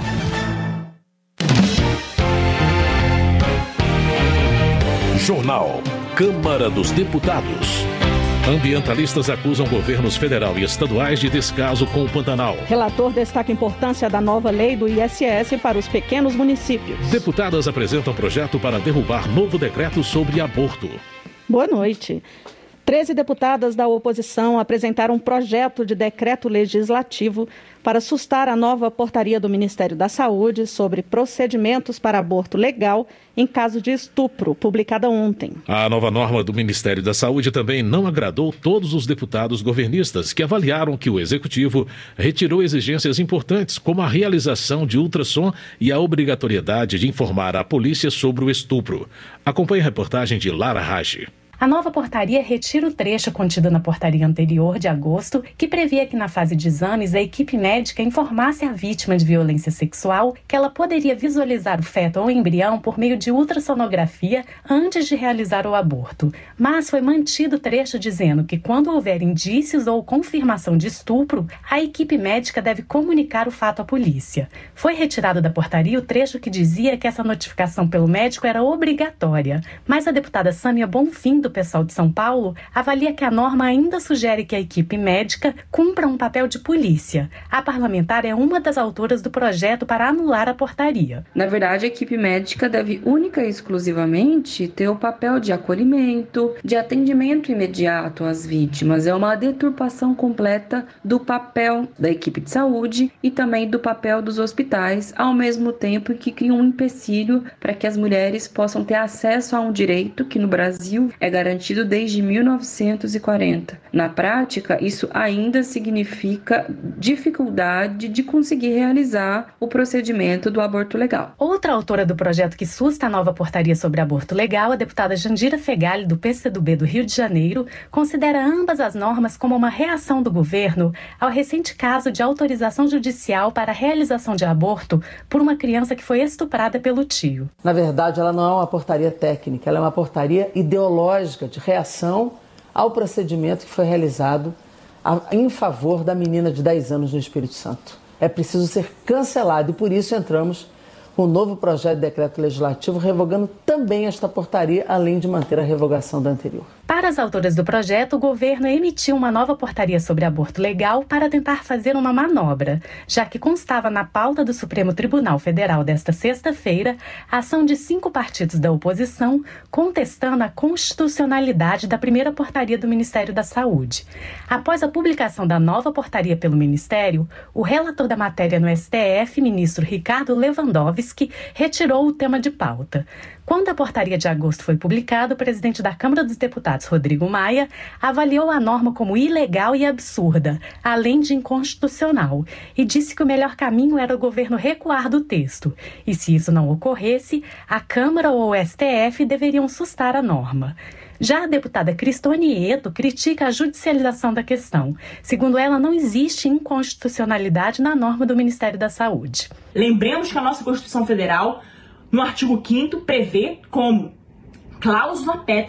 Jornal Câmara dos Deputados. Ambientalistas acusam governos federal e estaduais de descaso com o Pantanal. Relator destaca a importância da nova lei do I S S para os pequenos municípios. Deputadas apresentam projeto para derrubar novo decreto sobre aborto. Boa noite. Treze deputadas da oposição apresentaram um projeto de decreto legislativo para sustar a nova portaria do Ministério da Saúde sobre procedimentos para aborto legal em caso de estupro, publicada ontem. A nova norma do Ministério da Saúde também não agradou todos os deputados governistas, que avaliaram que o Executivo retirou exigências importantes, como a realização de ultrassom e a obrigatoriedade de informar a polícia sobre o estupro. Acompanhe a reportagem de Lara Raj. A nova portaria retira o trecho contido na portaria anterior, de agosto, que previa que na fase de exames a equipe médica informasse a vítima de violência sexual que ela poderia visualizar o feto ou embrião por meio de ultrassonografia antes de realizar o aborto. Mas foi mantido o trecho dizendo que quando houver indícios ou confirmação de estupro, a equipe médica deve comunicar o fato à polícia. Foi retirado da portaria o trecho que dizia que essa notificação pelo médico era obrigatória, mas a deputada Sâmia Bonfim, do pessoal de São Paulo, avalia que a norma ainda sugere que a equipe médica cumpra um papel de polícia. A parlamentar é uma das autoras do projeto para anular a portaria. Na verdade, a equipe médica deve única e exclusivamente ter o papel de acolhimento, de atendimento imediato às vítimas. É uma deturpação completa do papel da equipe de saúde e também do papel dos hospitais, ao mesmo tempo que cria um empecilho para que as mulheres possam ter acesso a um direito que no Brasil é garantido desde mil novecentos e quarenta. Na prática, isso ainda significa dificuldade de conseguir realizar o procedimento do aborto legal. Outra autora do projeto que susta a nova portaria sobre aborto legal, a deputada Jandira Fegali, do P C do B do Rio de Janeiro, considera ambas as normas como uma reação do governo ao recente caso de autorização judicial para a realização de aborto por uma criança que foi estuprada pelo tio. Na verdade, ela não é uma portaria técnica, ela é uma portaria ideológica de reação ao procedimento que foi realizado a, em favor da menina de dez anos no Espírito Santo. É preciso ser cancelado e por isso entramos com um novo projeto de decreto legislativo revogando também esta portaria, além de manter a revogação da anterior. Para as autoras do projeto, o governo emitiu uma nova portaria sobre aborto legal para tentar fazer uma manobra, já que constava na pauta do Supremo Tribunal Federal desta sexta-feira a ação de cinco partidos da oposição contestando a constitucionalidade da primeira portaria do Ministério da Saúde. Após a publicação da nova portaria pelo Ministério, o relator da matéria no S T F, ministro Ricardo Lewandowski, retirou o tema de pauta. Quando a portaria de agosto foi publicada, o presidente da Câmara dos Deputados, Rodrigo Maia, avaliou a norma como ilegal e absurda, além de inconstitucional, e disse que o melhor caminho era o governo recuar do texto. E se isso não ocorresse, a Câmara ou o S T F deveriam sustar a norma. Já a deputada Cristone Eto critica a judicialização da questão. Segundo ela, não existe inconstitucionalidade na norma do Ministério da Saúde. Lembremos que a nossa Constituição Federal, no artigo quinto, prevê como cláusula pétrea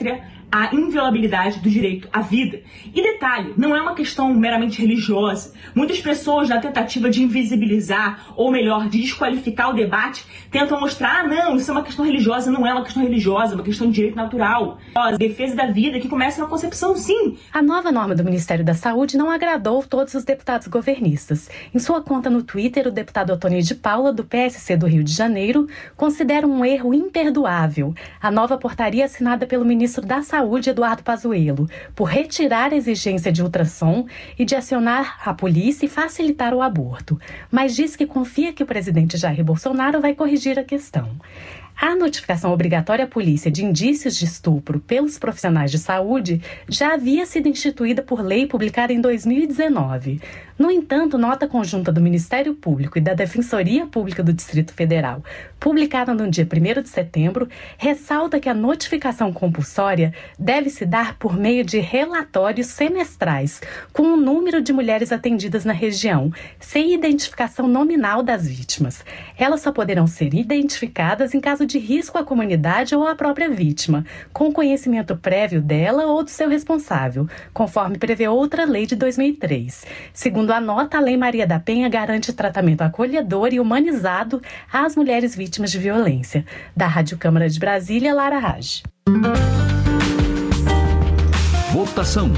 a inviolabilidade do direito à vida. E detalhe, não é uma questão meramente religiosa. Muitas pessoas, na tentativa de invisibilizar, ou melhor, de desqualificar o debate, tentam mostrar, ah, não, isso é uma questão religiosa. Não é uma questão religiosa, é uma questão de direito natural. A defesa da vida que começa na concepção, sim. A nova norma do Ministério da Saúde não agradou todos os deputados governistas. Em sua conta no Twitter, o deputado Otônio de Paula, do P S C do Rio de Janeiro, considera um erro imperdoável a nova portaria assinada pelo ministro da Saúde, Eduardo Pazuello, por retirar a exigência de ultrassom e de acionar a polícia e facilitar o aborto, mas diz que confia que o presidente Jair Bolsonaro vai corrigir a questão. A notificação obrigatória à polícia de indícios de estupro pelos profissionais de saúde já havia sido instituída por lei publicada em dois mil e dezenove. No entanto, nota conjunta do Ministério Público e da Defensoria Pública do Distrito Federal, publicada no dia primeiro de setembro, ressalta que a notificação compulsória deve se dar por meio de relatórios semestrais, com o número de mulheres atendidas na região, sem identificação nominal das vítimas. Elas só poderão ser identificadas em caso de risco à comunidade ou à própria vítima, com conhecimento prévio dela ou do seu responsável, conforme prevê outra lei de dois mil e três. Segundo a nota, a Lei Maria da Penha garante tratamento acolhedor e humanizado às mulheres vítimas de violência. Da Rádio Câmara de Brasília, Lara Raj. Votação.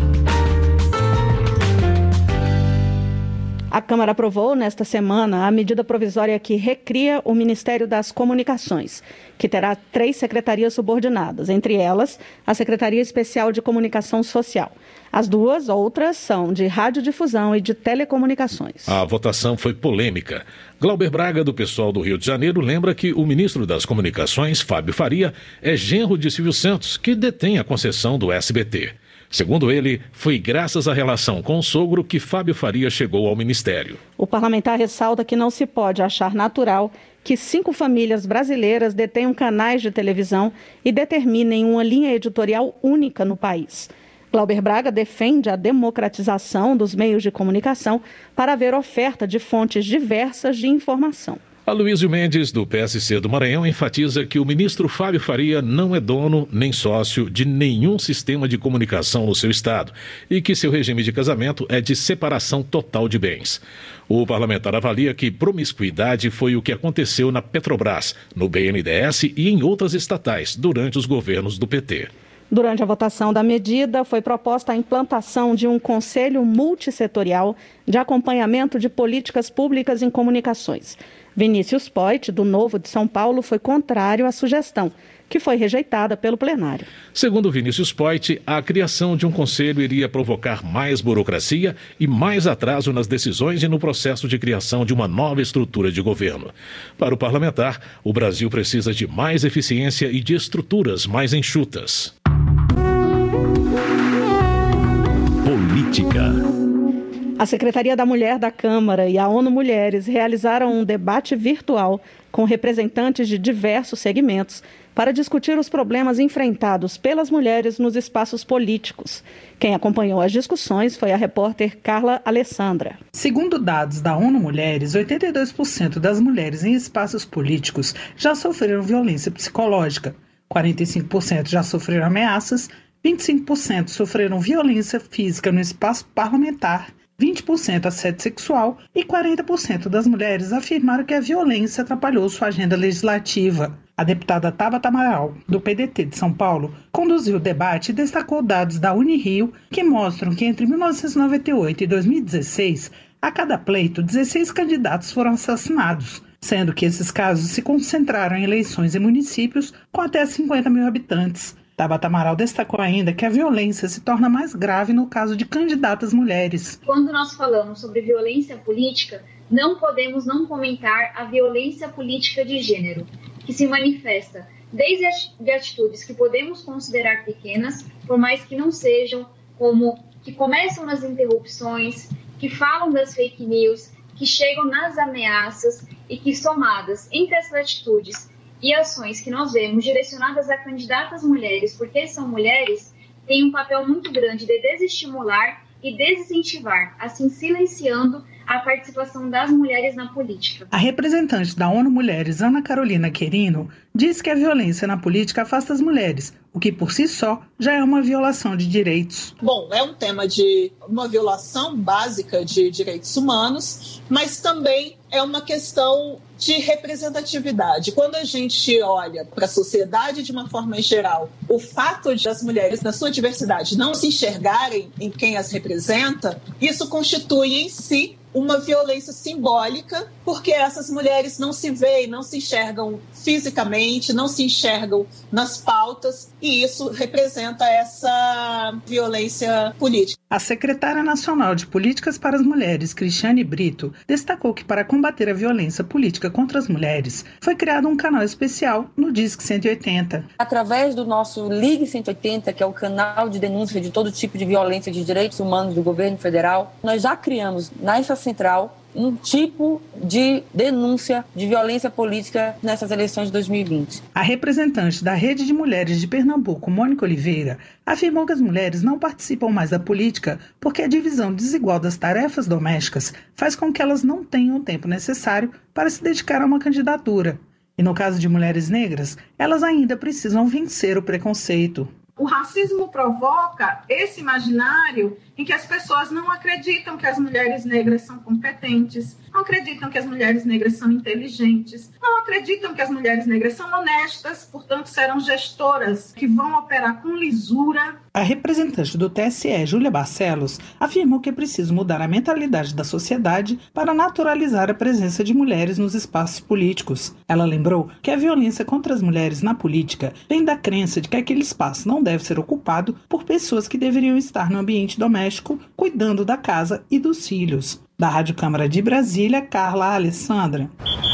A Câmara aprovou nesta semana a medida provisória que recria o Ministério das Comunicações, que terá três secretarias subordinadas, entre elas a Secretaria Especial de Comunicação Social. As duas outras são de Radiodifusão e de Telecomunicações. A votação foi polêmica. Glauber Braga, do PSOL do Rio de Janeiro, lembra que o ministro das Comunicações, Fábio Faria, é genro de Silvio Santos, que detém a concessão do S B T. Segundo ele, foi graças à relação com o sogro que Fábio Faria chegou ao ministério. O parlamentar ressalta que não se pode achar natural que cinco famílias brasileiras detenham canais de televisão e determinem uma linha editorial única no país. Glauber Braga defende a democratização dos meios de comunicação para haver oferta de fontes diversas de informação. Aloysio Mendes, do P S C do Maranhão, enfatiza que o ministro Fábio Faria não é dono nem sócio de nenhum sistema de comunicação no seu estado e que seu regime de casamento é de separação total de bens. O parlamentar avalia que promiscuidade foi o que aconteceu na Petrobras, no B N D E S e em outras estatais durante os governos do P T. Durante a votação da medida, foi proposta a implantação de um conselho multissetorial de acompanhamento de políticas públicas em comunicações. Vinícius Poit, do Novo de São Paulo, foi contrário à sugestão, que foi rejeitada pelo plenário. Segundo Vinícius Poit, a criação de um conselho iria provocar mais burocracia e mais atraso nas decisões e no processo de criação de uma nova estrutura de governo. Para o parlamentar, o Brasil precisa de mais eficiência e de estruturas mais enxutas. Política. A Secretaria da Mulher da Câmara e a ONU Mulheres realizaram um debate virtual com representantes de diversos segmentos para discutir os problemas enfrentados pelas mulheres nos espaços políticos. Quem acompanhou as discussões foi a repórter Carla Alessandra. Segundo dados da ONU Mulheres, oitenta e dois por cento das mulheres em espaços políticos já sofreram violência psicológica, quarenta e cinco por cento já sofreram ameaças, vinte e cinco por cento sofreram violência física no espaço parlamentar, vinte por cento assédio sexual e quarenta por cento das mulheres afirmaram que a violência atrapalhou sua agenda legislativa. A deputada Tabata Amaral, do P D T de São Paulo, conduziu o debate e destacou dados da Unirio que mostram que entre mil novecentos e noventa e oito e dois mil e dezesseis, a cada pleito, dezesseis candidatos foram assassinados, sendo que esses casos se concentraram em eleições em municípios com até cinquenta mil habitantes. Tabata Amaral destacou ainda que a violência se torna mais grave no caso de candidatas mulheres. Quando nós falamos sobre violência política, não podemos não comentar a violência política de gênero, que se manifesta desde de atitudes que podemos considerar pequenas, por mais que não sejam, como que começam nas interrupções, que falam das fake news, que chegam nas ameaças e que, somadas entre essas atitudes e ações que nós vemos direcionadas a candidatas mulheres, porque são mulheres, tem um papel muito grande de desestimular e desincentivar, assim silenciando a participação das mulheres na política. A representante da ONU Mulheres, Ana Carolina Querino, diz que a violência na política afasta as mulheres, o que por si só já é uma violação de direitos. Bom, é um tema de uma violação básica de direitos humanos, mas também é uma questão de representatividade. Quando a gente olha para a sociedade de uma forma geral, o fato de as mulheres, na sua diversidade, não se enxergarem em quem as representa, isso constitui em si uma violência simbólica, porque essas mulheres não se veem, não se enxergam fisicamente, não se enxergam nas pautas, e isso representa essa violência política. A secretária nacional de Políticas para as Mulheres, Cristiane Brito, destacou que para combater a violência política contra as mulheres, foi criado um canal especial no Disque cento e oitenta. Através do nosso Ligue cento e oitenta, que é o canal de denúncia de todo tipo de violência de direitos humanos do governo federal, nós já criamos nessa central um tipo de denúncia de violência política nessas eleições de dois mil e vinte. A representante da Rede de Mulheres de Pernambuco, Mônica Oliveira, afirmou que as mulheres não participam mais da política porque a divisão desigual das tarefas domésticas faz com que elas não tenham o tempo necessário para se dedicar a uma candidatura. E no caso de mulheres negras, elas ainda precisam vencer o preconceito. O racismo provoca esse imaginário em que as pessoas não acreditam que as mulheres negras são competentes, não acreditam que as mulheres negras são inteligentes, não acreditam que as mulheres negras são honestas, portanto serão gestoras que vão operar com lisura. A representante do T S E, Júlia Barcelos, afirmou que é preciso mudar a mentalidade da sociedade para naturalizar a presença de mulheres nos espaços políticos. Ela lembrou que a violência contra as mulheres na política vem da crença de que aquele espaço não deve ser ocupado por pessoas que deveriam estar no ambiente doméstico, cuidando da casa e dos filhos. Da Rádio Câmara de Brasília, Carla Alessandra.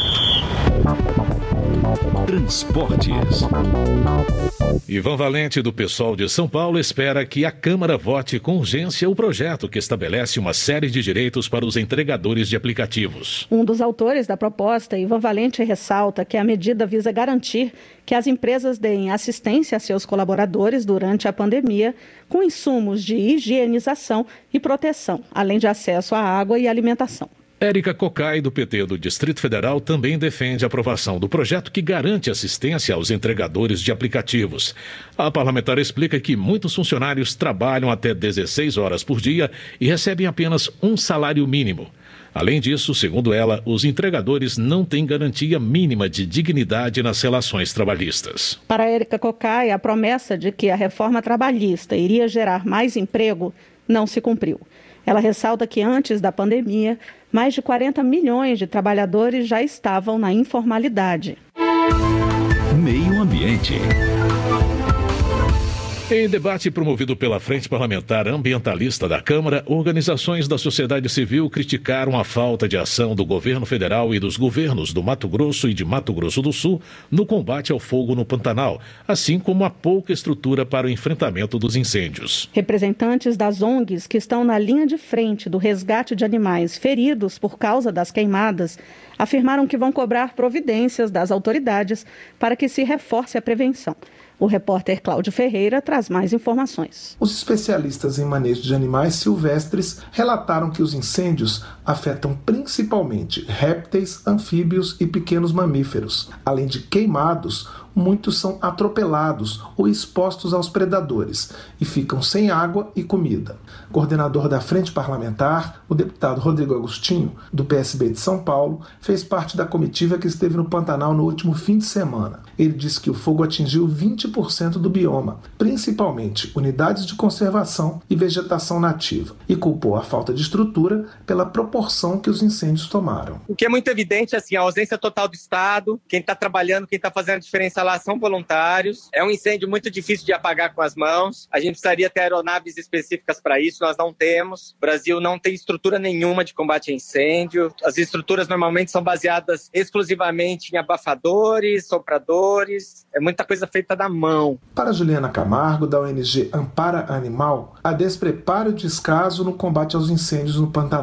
Transportes. Ivan Valente, do PSOL de São Paulo, espera que a Câmara vote com urgência o projeto que estabelece uma série de direitos para os entregadores de aplicativos. Um dos autores da proposta, Ivan Valente, ressalta que a medida visa garantir que as empresas deem assistência a seus colaboradores durante a pandemia com insumos de higienização e proteção, além de acesso à água e alimentação. Érica Cocai, do P T do Distrito Federal, também defende a aprovação do projeto que garante assistência aos entregadores de aplicativos. A parlamentar explica que muitos funcionários trabalham até dezesseis horas por dia e recebem apenas um salário mínimo. Além disso, segundo ela, os entregadores não têm garantia mínima de dignidade nas relações trabalhistas. Para Érica Cocai, a promessa de que a reforma trabalhista iria gerar mais emprego não se cumpriu. Ela ressalta que antes da pandemia, mais de quarenta milhões de trabalhadores já estavam na informalidade. Meio Ambiente. Em debate promovido pela Frente Parlamentar Ambientalista da Câmara, organizações da sociedade civil criticaram a falta de ação do governo federal e dos governos do Mato Grosso e de Mato Grosso do Sul no combate ao fogo no Pantanal, assim como a pouca estrutura para o enfrentamento dos incêndios. Representantes das O N Gs que estão na linha de frente do resgate de animais feridos por causa das queimadas afirmaram que vão cobrar providências das autoridades para que se reforce a prevenção. O repórter Cláudio Ferreira traz mais informações. Os especialistas em manejo de animais silvestres relataram que os incêndios afetam principalmente répteis, anfíbios e pequenos mamíferos. Além de queimados, muitos são atropelados ou expostos aos predadores e ficam sem água e comida. Coordenador da Frente Parlamentar, o deputado Rodrigo Agostinho, do P S B de São Paulo, fez parte da comitiva que esteve no Pantanal no último fim de semana. Ele disse que o fogo atingiu vinte por cento do bioma, principalmente unidades de conservação e vegetação nativa, e culpou a falta de estrutura pela proporção que os incêndios tomaram. O que é muito evidente é assim, a ausência total do Estado, quem está trabalhando, quem está fazendo a diferença lá são voluntários. É um incêndio muito difícil de apagar com as mãos. A gente precisaria ter aeronaves específicas para isso, nós não temos. O Brasil não tem estrutura nenhuma de combate a incêndio. As estruturas normalmente são baseadas exclusivamente em abafadores, sopradores. É muita coisa feita na mão. Para Juliana Camargo, da O N G Ampara Animal, há despreparo e descaso no combate aos incêndios no Pantanal.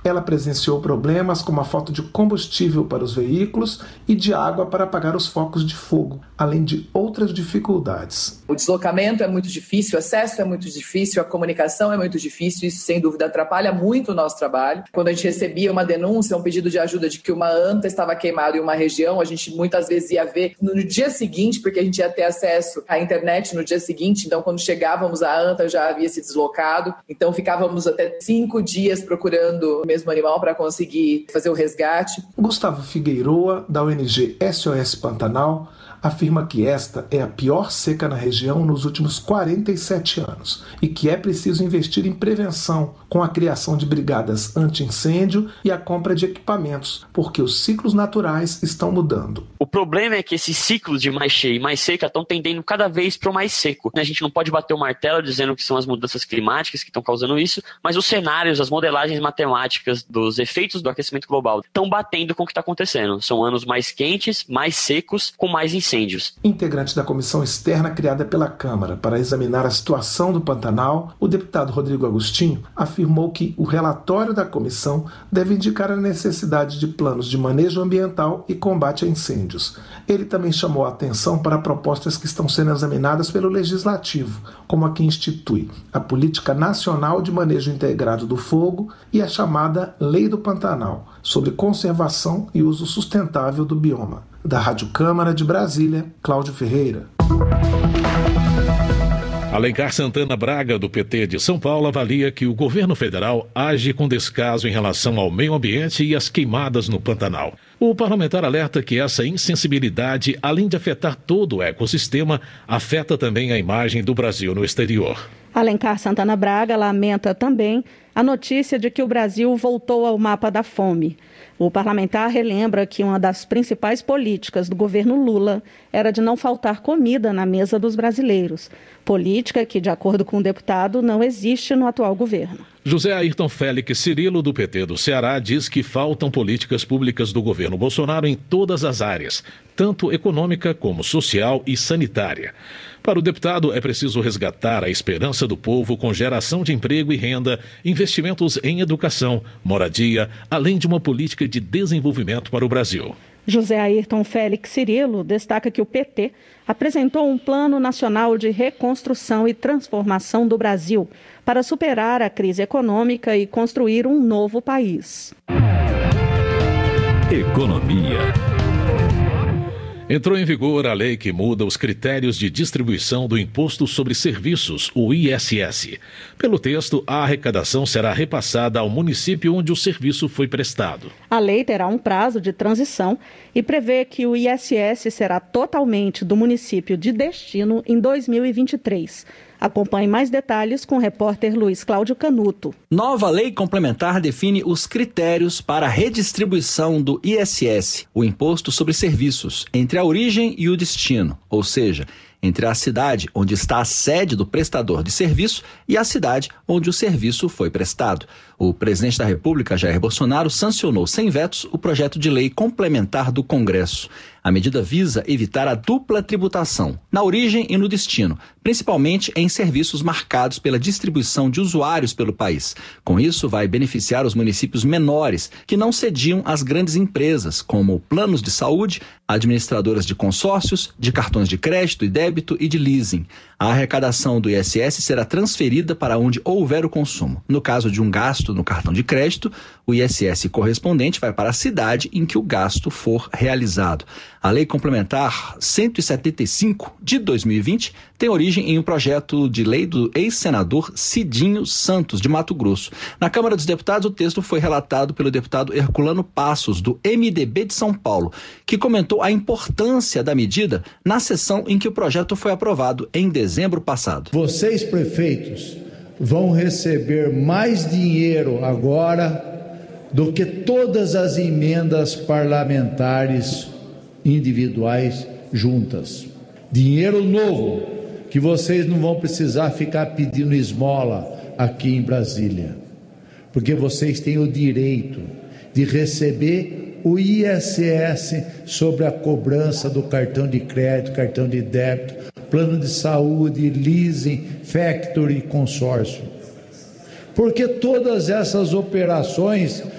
Ela presenciou problemas como a falta de combustível para os veículos e de água para apagar os focos de fogo, além de outras dificuldades. O deslocamento é muito difícil, o acesso é muito difícil, a comunicação é muito difícil, isso sem dúvida atrapalha muito o nosso trabalho. Quando a gente recebia uma denúncia, um pedido de ajuda de que uma anta estava queimada em uma região, a gente muitas vezes ia ver no dia seguinte, porque a gente ia ter acesso à internet no dia seguinte, então quando chegávamos a anta já havia se deslocado, então ficávamos até cinco dias procurando o mesmo animal para conseguir fazer o resgate. Gustavo Figueiroa, da O N G S O S Pantanal, afirma que esta é a pior seca na região nos últimos quarenta e sete anos e que é preciso investir em prevenção, com a criação de brigadas anti-incêndio e a compra de equipamentos, porque os ciclos naturais estão mudando. O problema é que esses ciclos de mais cheia e mais seca estão tendendo cada vez para o mais seco. A gente não pode bater o martelo dizendo que são as mudanças climáticas que estão causando isso, mas os cenários, as modelagens matemáticas dos efeitos do aquecimento global estão batendo com o que está acontecendo. São anos mais quentes, mais secos, com mais incêndios. Integrante da comissão externa criada pela Câmara para examinar a situação do Pantanal, o deputado Rodrigo Agostinho afirmou que o relatório da comissão deve indicar a necessidade de planos de manejo ambiental e combate a incêndios. Ele também chamou a atenção para propostas que estão sendo examinadas pelo Legislativo, como a que institui a Política Nacional de Manejo Integrado do Fogo e a chamada Lei do Pantanal, sobre conservação e uso sustentável do bioma. Da Rádio Câmara de Brasília, Cláudio Ferreira. Alencar Santana Braga, do P T de São Paulo, avalia que o governo federal age com descaso em relação ao meio ambiente e às queimadas no Pantanal. O parlamentar alerta que essa insensibilidade, além de afetar todo o ecossistema, afeta também a imagem do Brasil no exterior. Alencar Santana Braga lamenta também a notícia de que o Brasil voltou ao mapa da fome. O parlamentar relembra que uma das principais políticas do governo Lula era de não faltar comida na mesa dos brasileiros, política que, de acordo com o deputado, não existe no atual governo. José Ayrton Félix Cirilo, do P T do Ceará, diz que faltam políticas públicas do governo Bolsonaro em todas as áreas, tanto econômica como social e sanitária. Para o deputado, é preciso resgatar a esperança do povo com geração de emprego e renda, investimentos em educação, moradia, além de uma política de desenvolvimento para o Brasil. José Ayrton Félix Cirilo destaca que o P T apresentou um Plano Nacional de Reconstrução e Transformação do Brasil para superar a crise econômica e construir um novo país. Economia. Entrou em vigor a lei que muda os critérios de distribuição do Imposto sobre Serviços, o I S S. Pelo texto, a arrecadação será repassada ao município onde o serviço foi prestado. A lei terá um prazo de transição e prevê que o I S S será totalmente do município de destino em dois mil e vinte e três. Acompanhe mais detalhes com o repórter Luiz Cláudio Canuto. Nova lei complementar define os critérios para a redistribuição do I S S, o Imposto sobre Serviços, entre a origem e o destino, ou seja, entre a cidade onde está a sede do prestador de serviço e a cidade onde o serviço foi prestado. O presidente da República, Jair Bolsonaro, sancionou sem vetos o projeto de lei complementar do Congresso. A medida visa evitar a dupla tributação, na origem e no destino, principalmente em serviços marcados pela distribuição de usuários pelo país. Com isso, vai beneficiar os municípios menores, que não cediam às grandes empresas, como planos de saúde, administradoras de consórcios, de cartões de crédito e débito e de leasing. A arrecadação do I S S será transferida para onde houver o consumo. No caso de um gasto no cartão de crédito, o I S S correspondente vai para a cidade em que o gasto for realizado. A Lei Complementar cento e setenta e cinco de dois mil e vinte tem origem em um projeto de lei do ex-senador Cidinho Santos, de Mato Grosso. Na Câmara dos Deputados, o texto foi relatado pelo deputado Herculano Passos, do M D B de São Paulo, que comentou a importância da medida na sessão em que o projeto foi aprovado em dezembro passado. Vocês, prefeitos, vão receber mais dinheiro agora do que todas as emendas parlamentares individuais juntas. Dinheiro novo, que vocês não vão precisar ficar pedindo esmola aqui em Brasília, porque vocês têm o direito de receber o I S S sobre a cobrança do cartão de crédito, cartão de débito, plano de saúde, leasing, factory e consórcio. Porque todas essas operações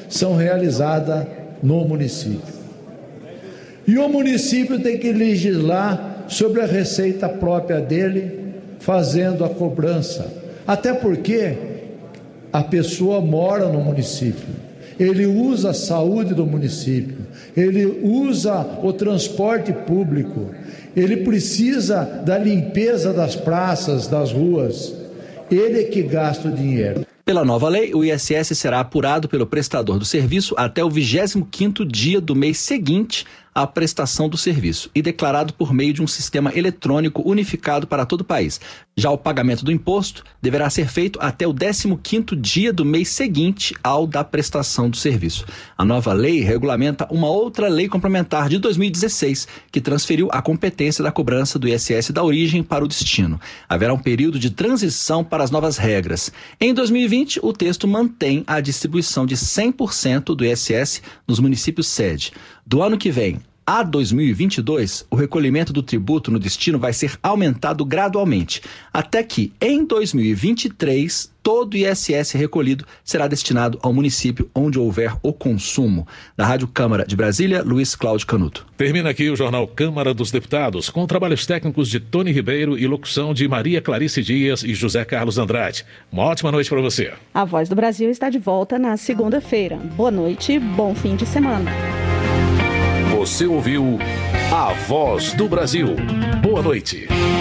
são realizadas no município. E o município tem que legislar sobre a receita própria dele, fazendo a cobrança. Até porque a pessoa mora no município, ele usa a saúde do município, ele usa o transporte público, ele precisa da limpeza das praças, das ruas, ele é que gasta o dinheiro. Pela nova lei, o I S S será apurado pelo prestador do serviço até o vigésimo quinto dia do mês seguinte à prestação do serviço e declarado por meio de um sistema eletrônico unificado para todo o país. Já o pagamento do imposto deverá ser feito até o décimo quinto dia do mês seguinte ao da prestação do serviço. A nova lei regulamenta uma outra lei complementar de dois mil e dezesseis, que transferiu a competência da cobrança do I S S da origem para o destino. Haverá um período de transição para as novas regras. Em dois mil e vinte, o texto mantém a distribuição de cem por cento do I S S nos municípios sede. Do ano que vem a dois mil e vinte e dois, o recolhimento do tributo no destino vai ser aumentado gradualmente, até que, em dois mil e vinte e três, todo o I S S recolhido será destinado ao município onde houver o consumo. Da Rádio Câmara de Brasília, Luiz Cláudio Canuto. Termina aqui o Jornal Câmara dos Deputados, com trabalhos técnicos de Tony Ribeiro e locução de Maria Clarice Dias e José Carlos Andrade. Uma ótima noite para você. A Voz do Brasil está de volta na segunda-feira. Boa noite e bom fim de semana. Você ouviu A Voz do Brasil. Boa noite.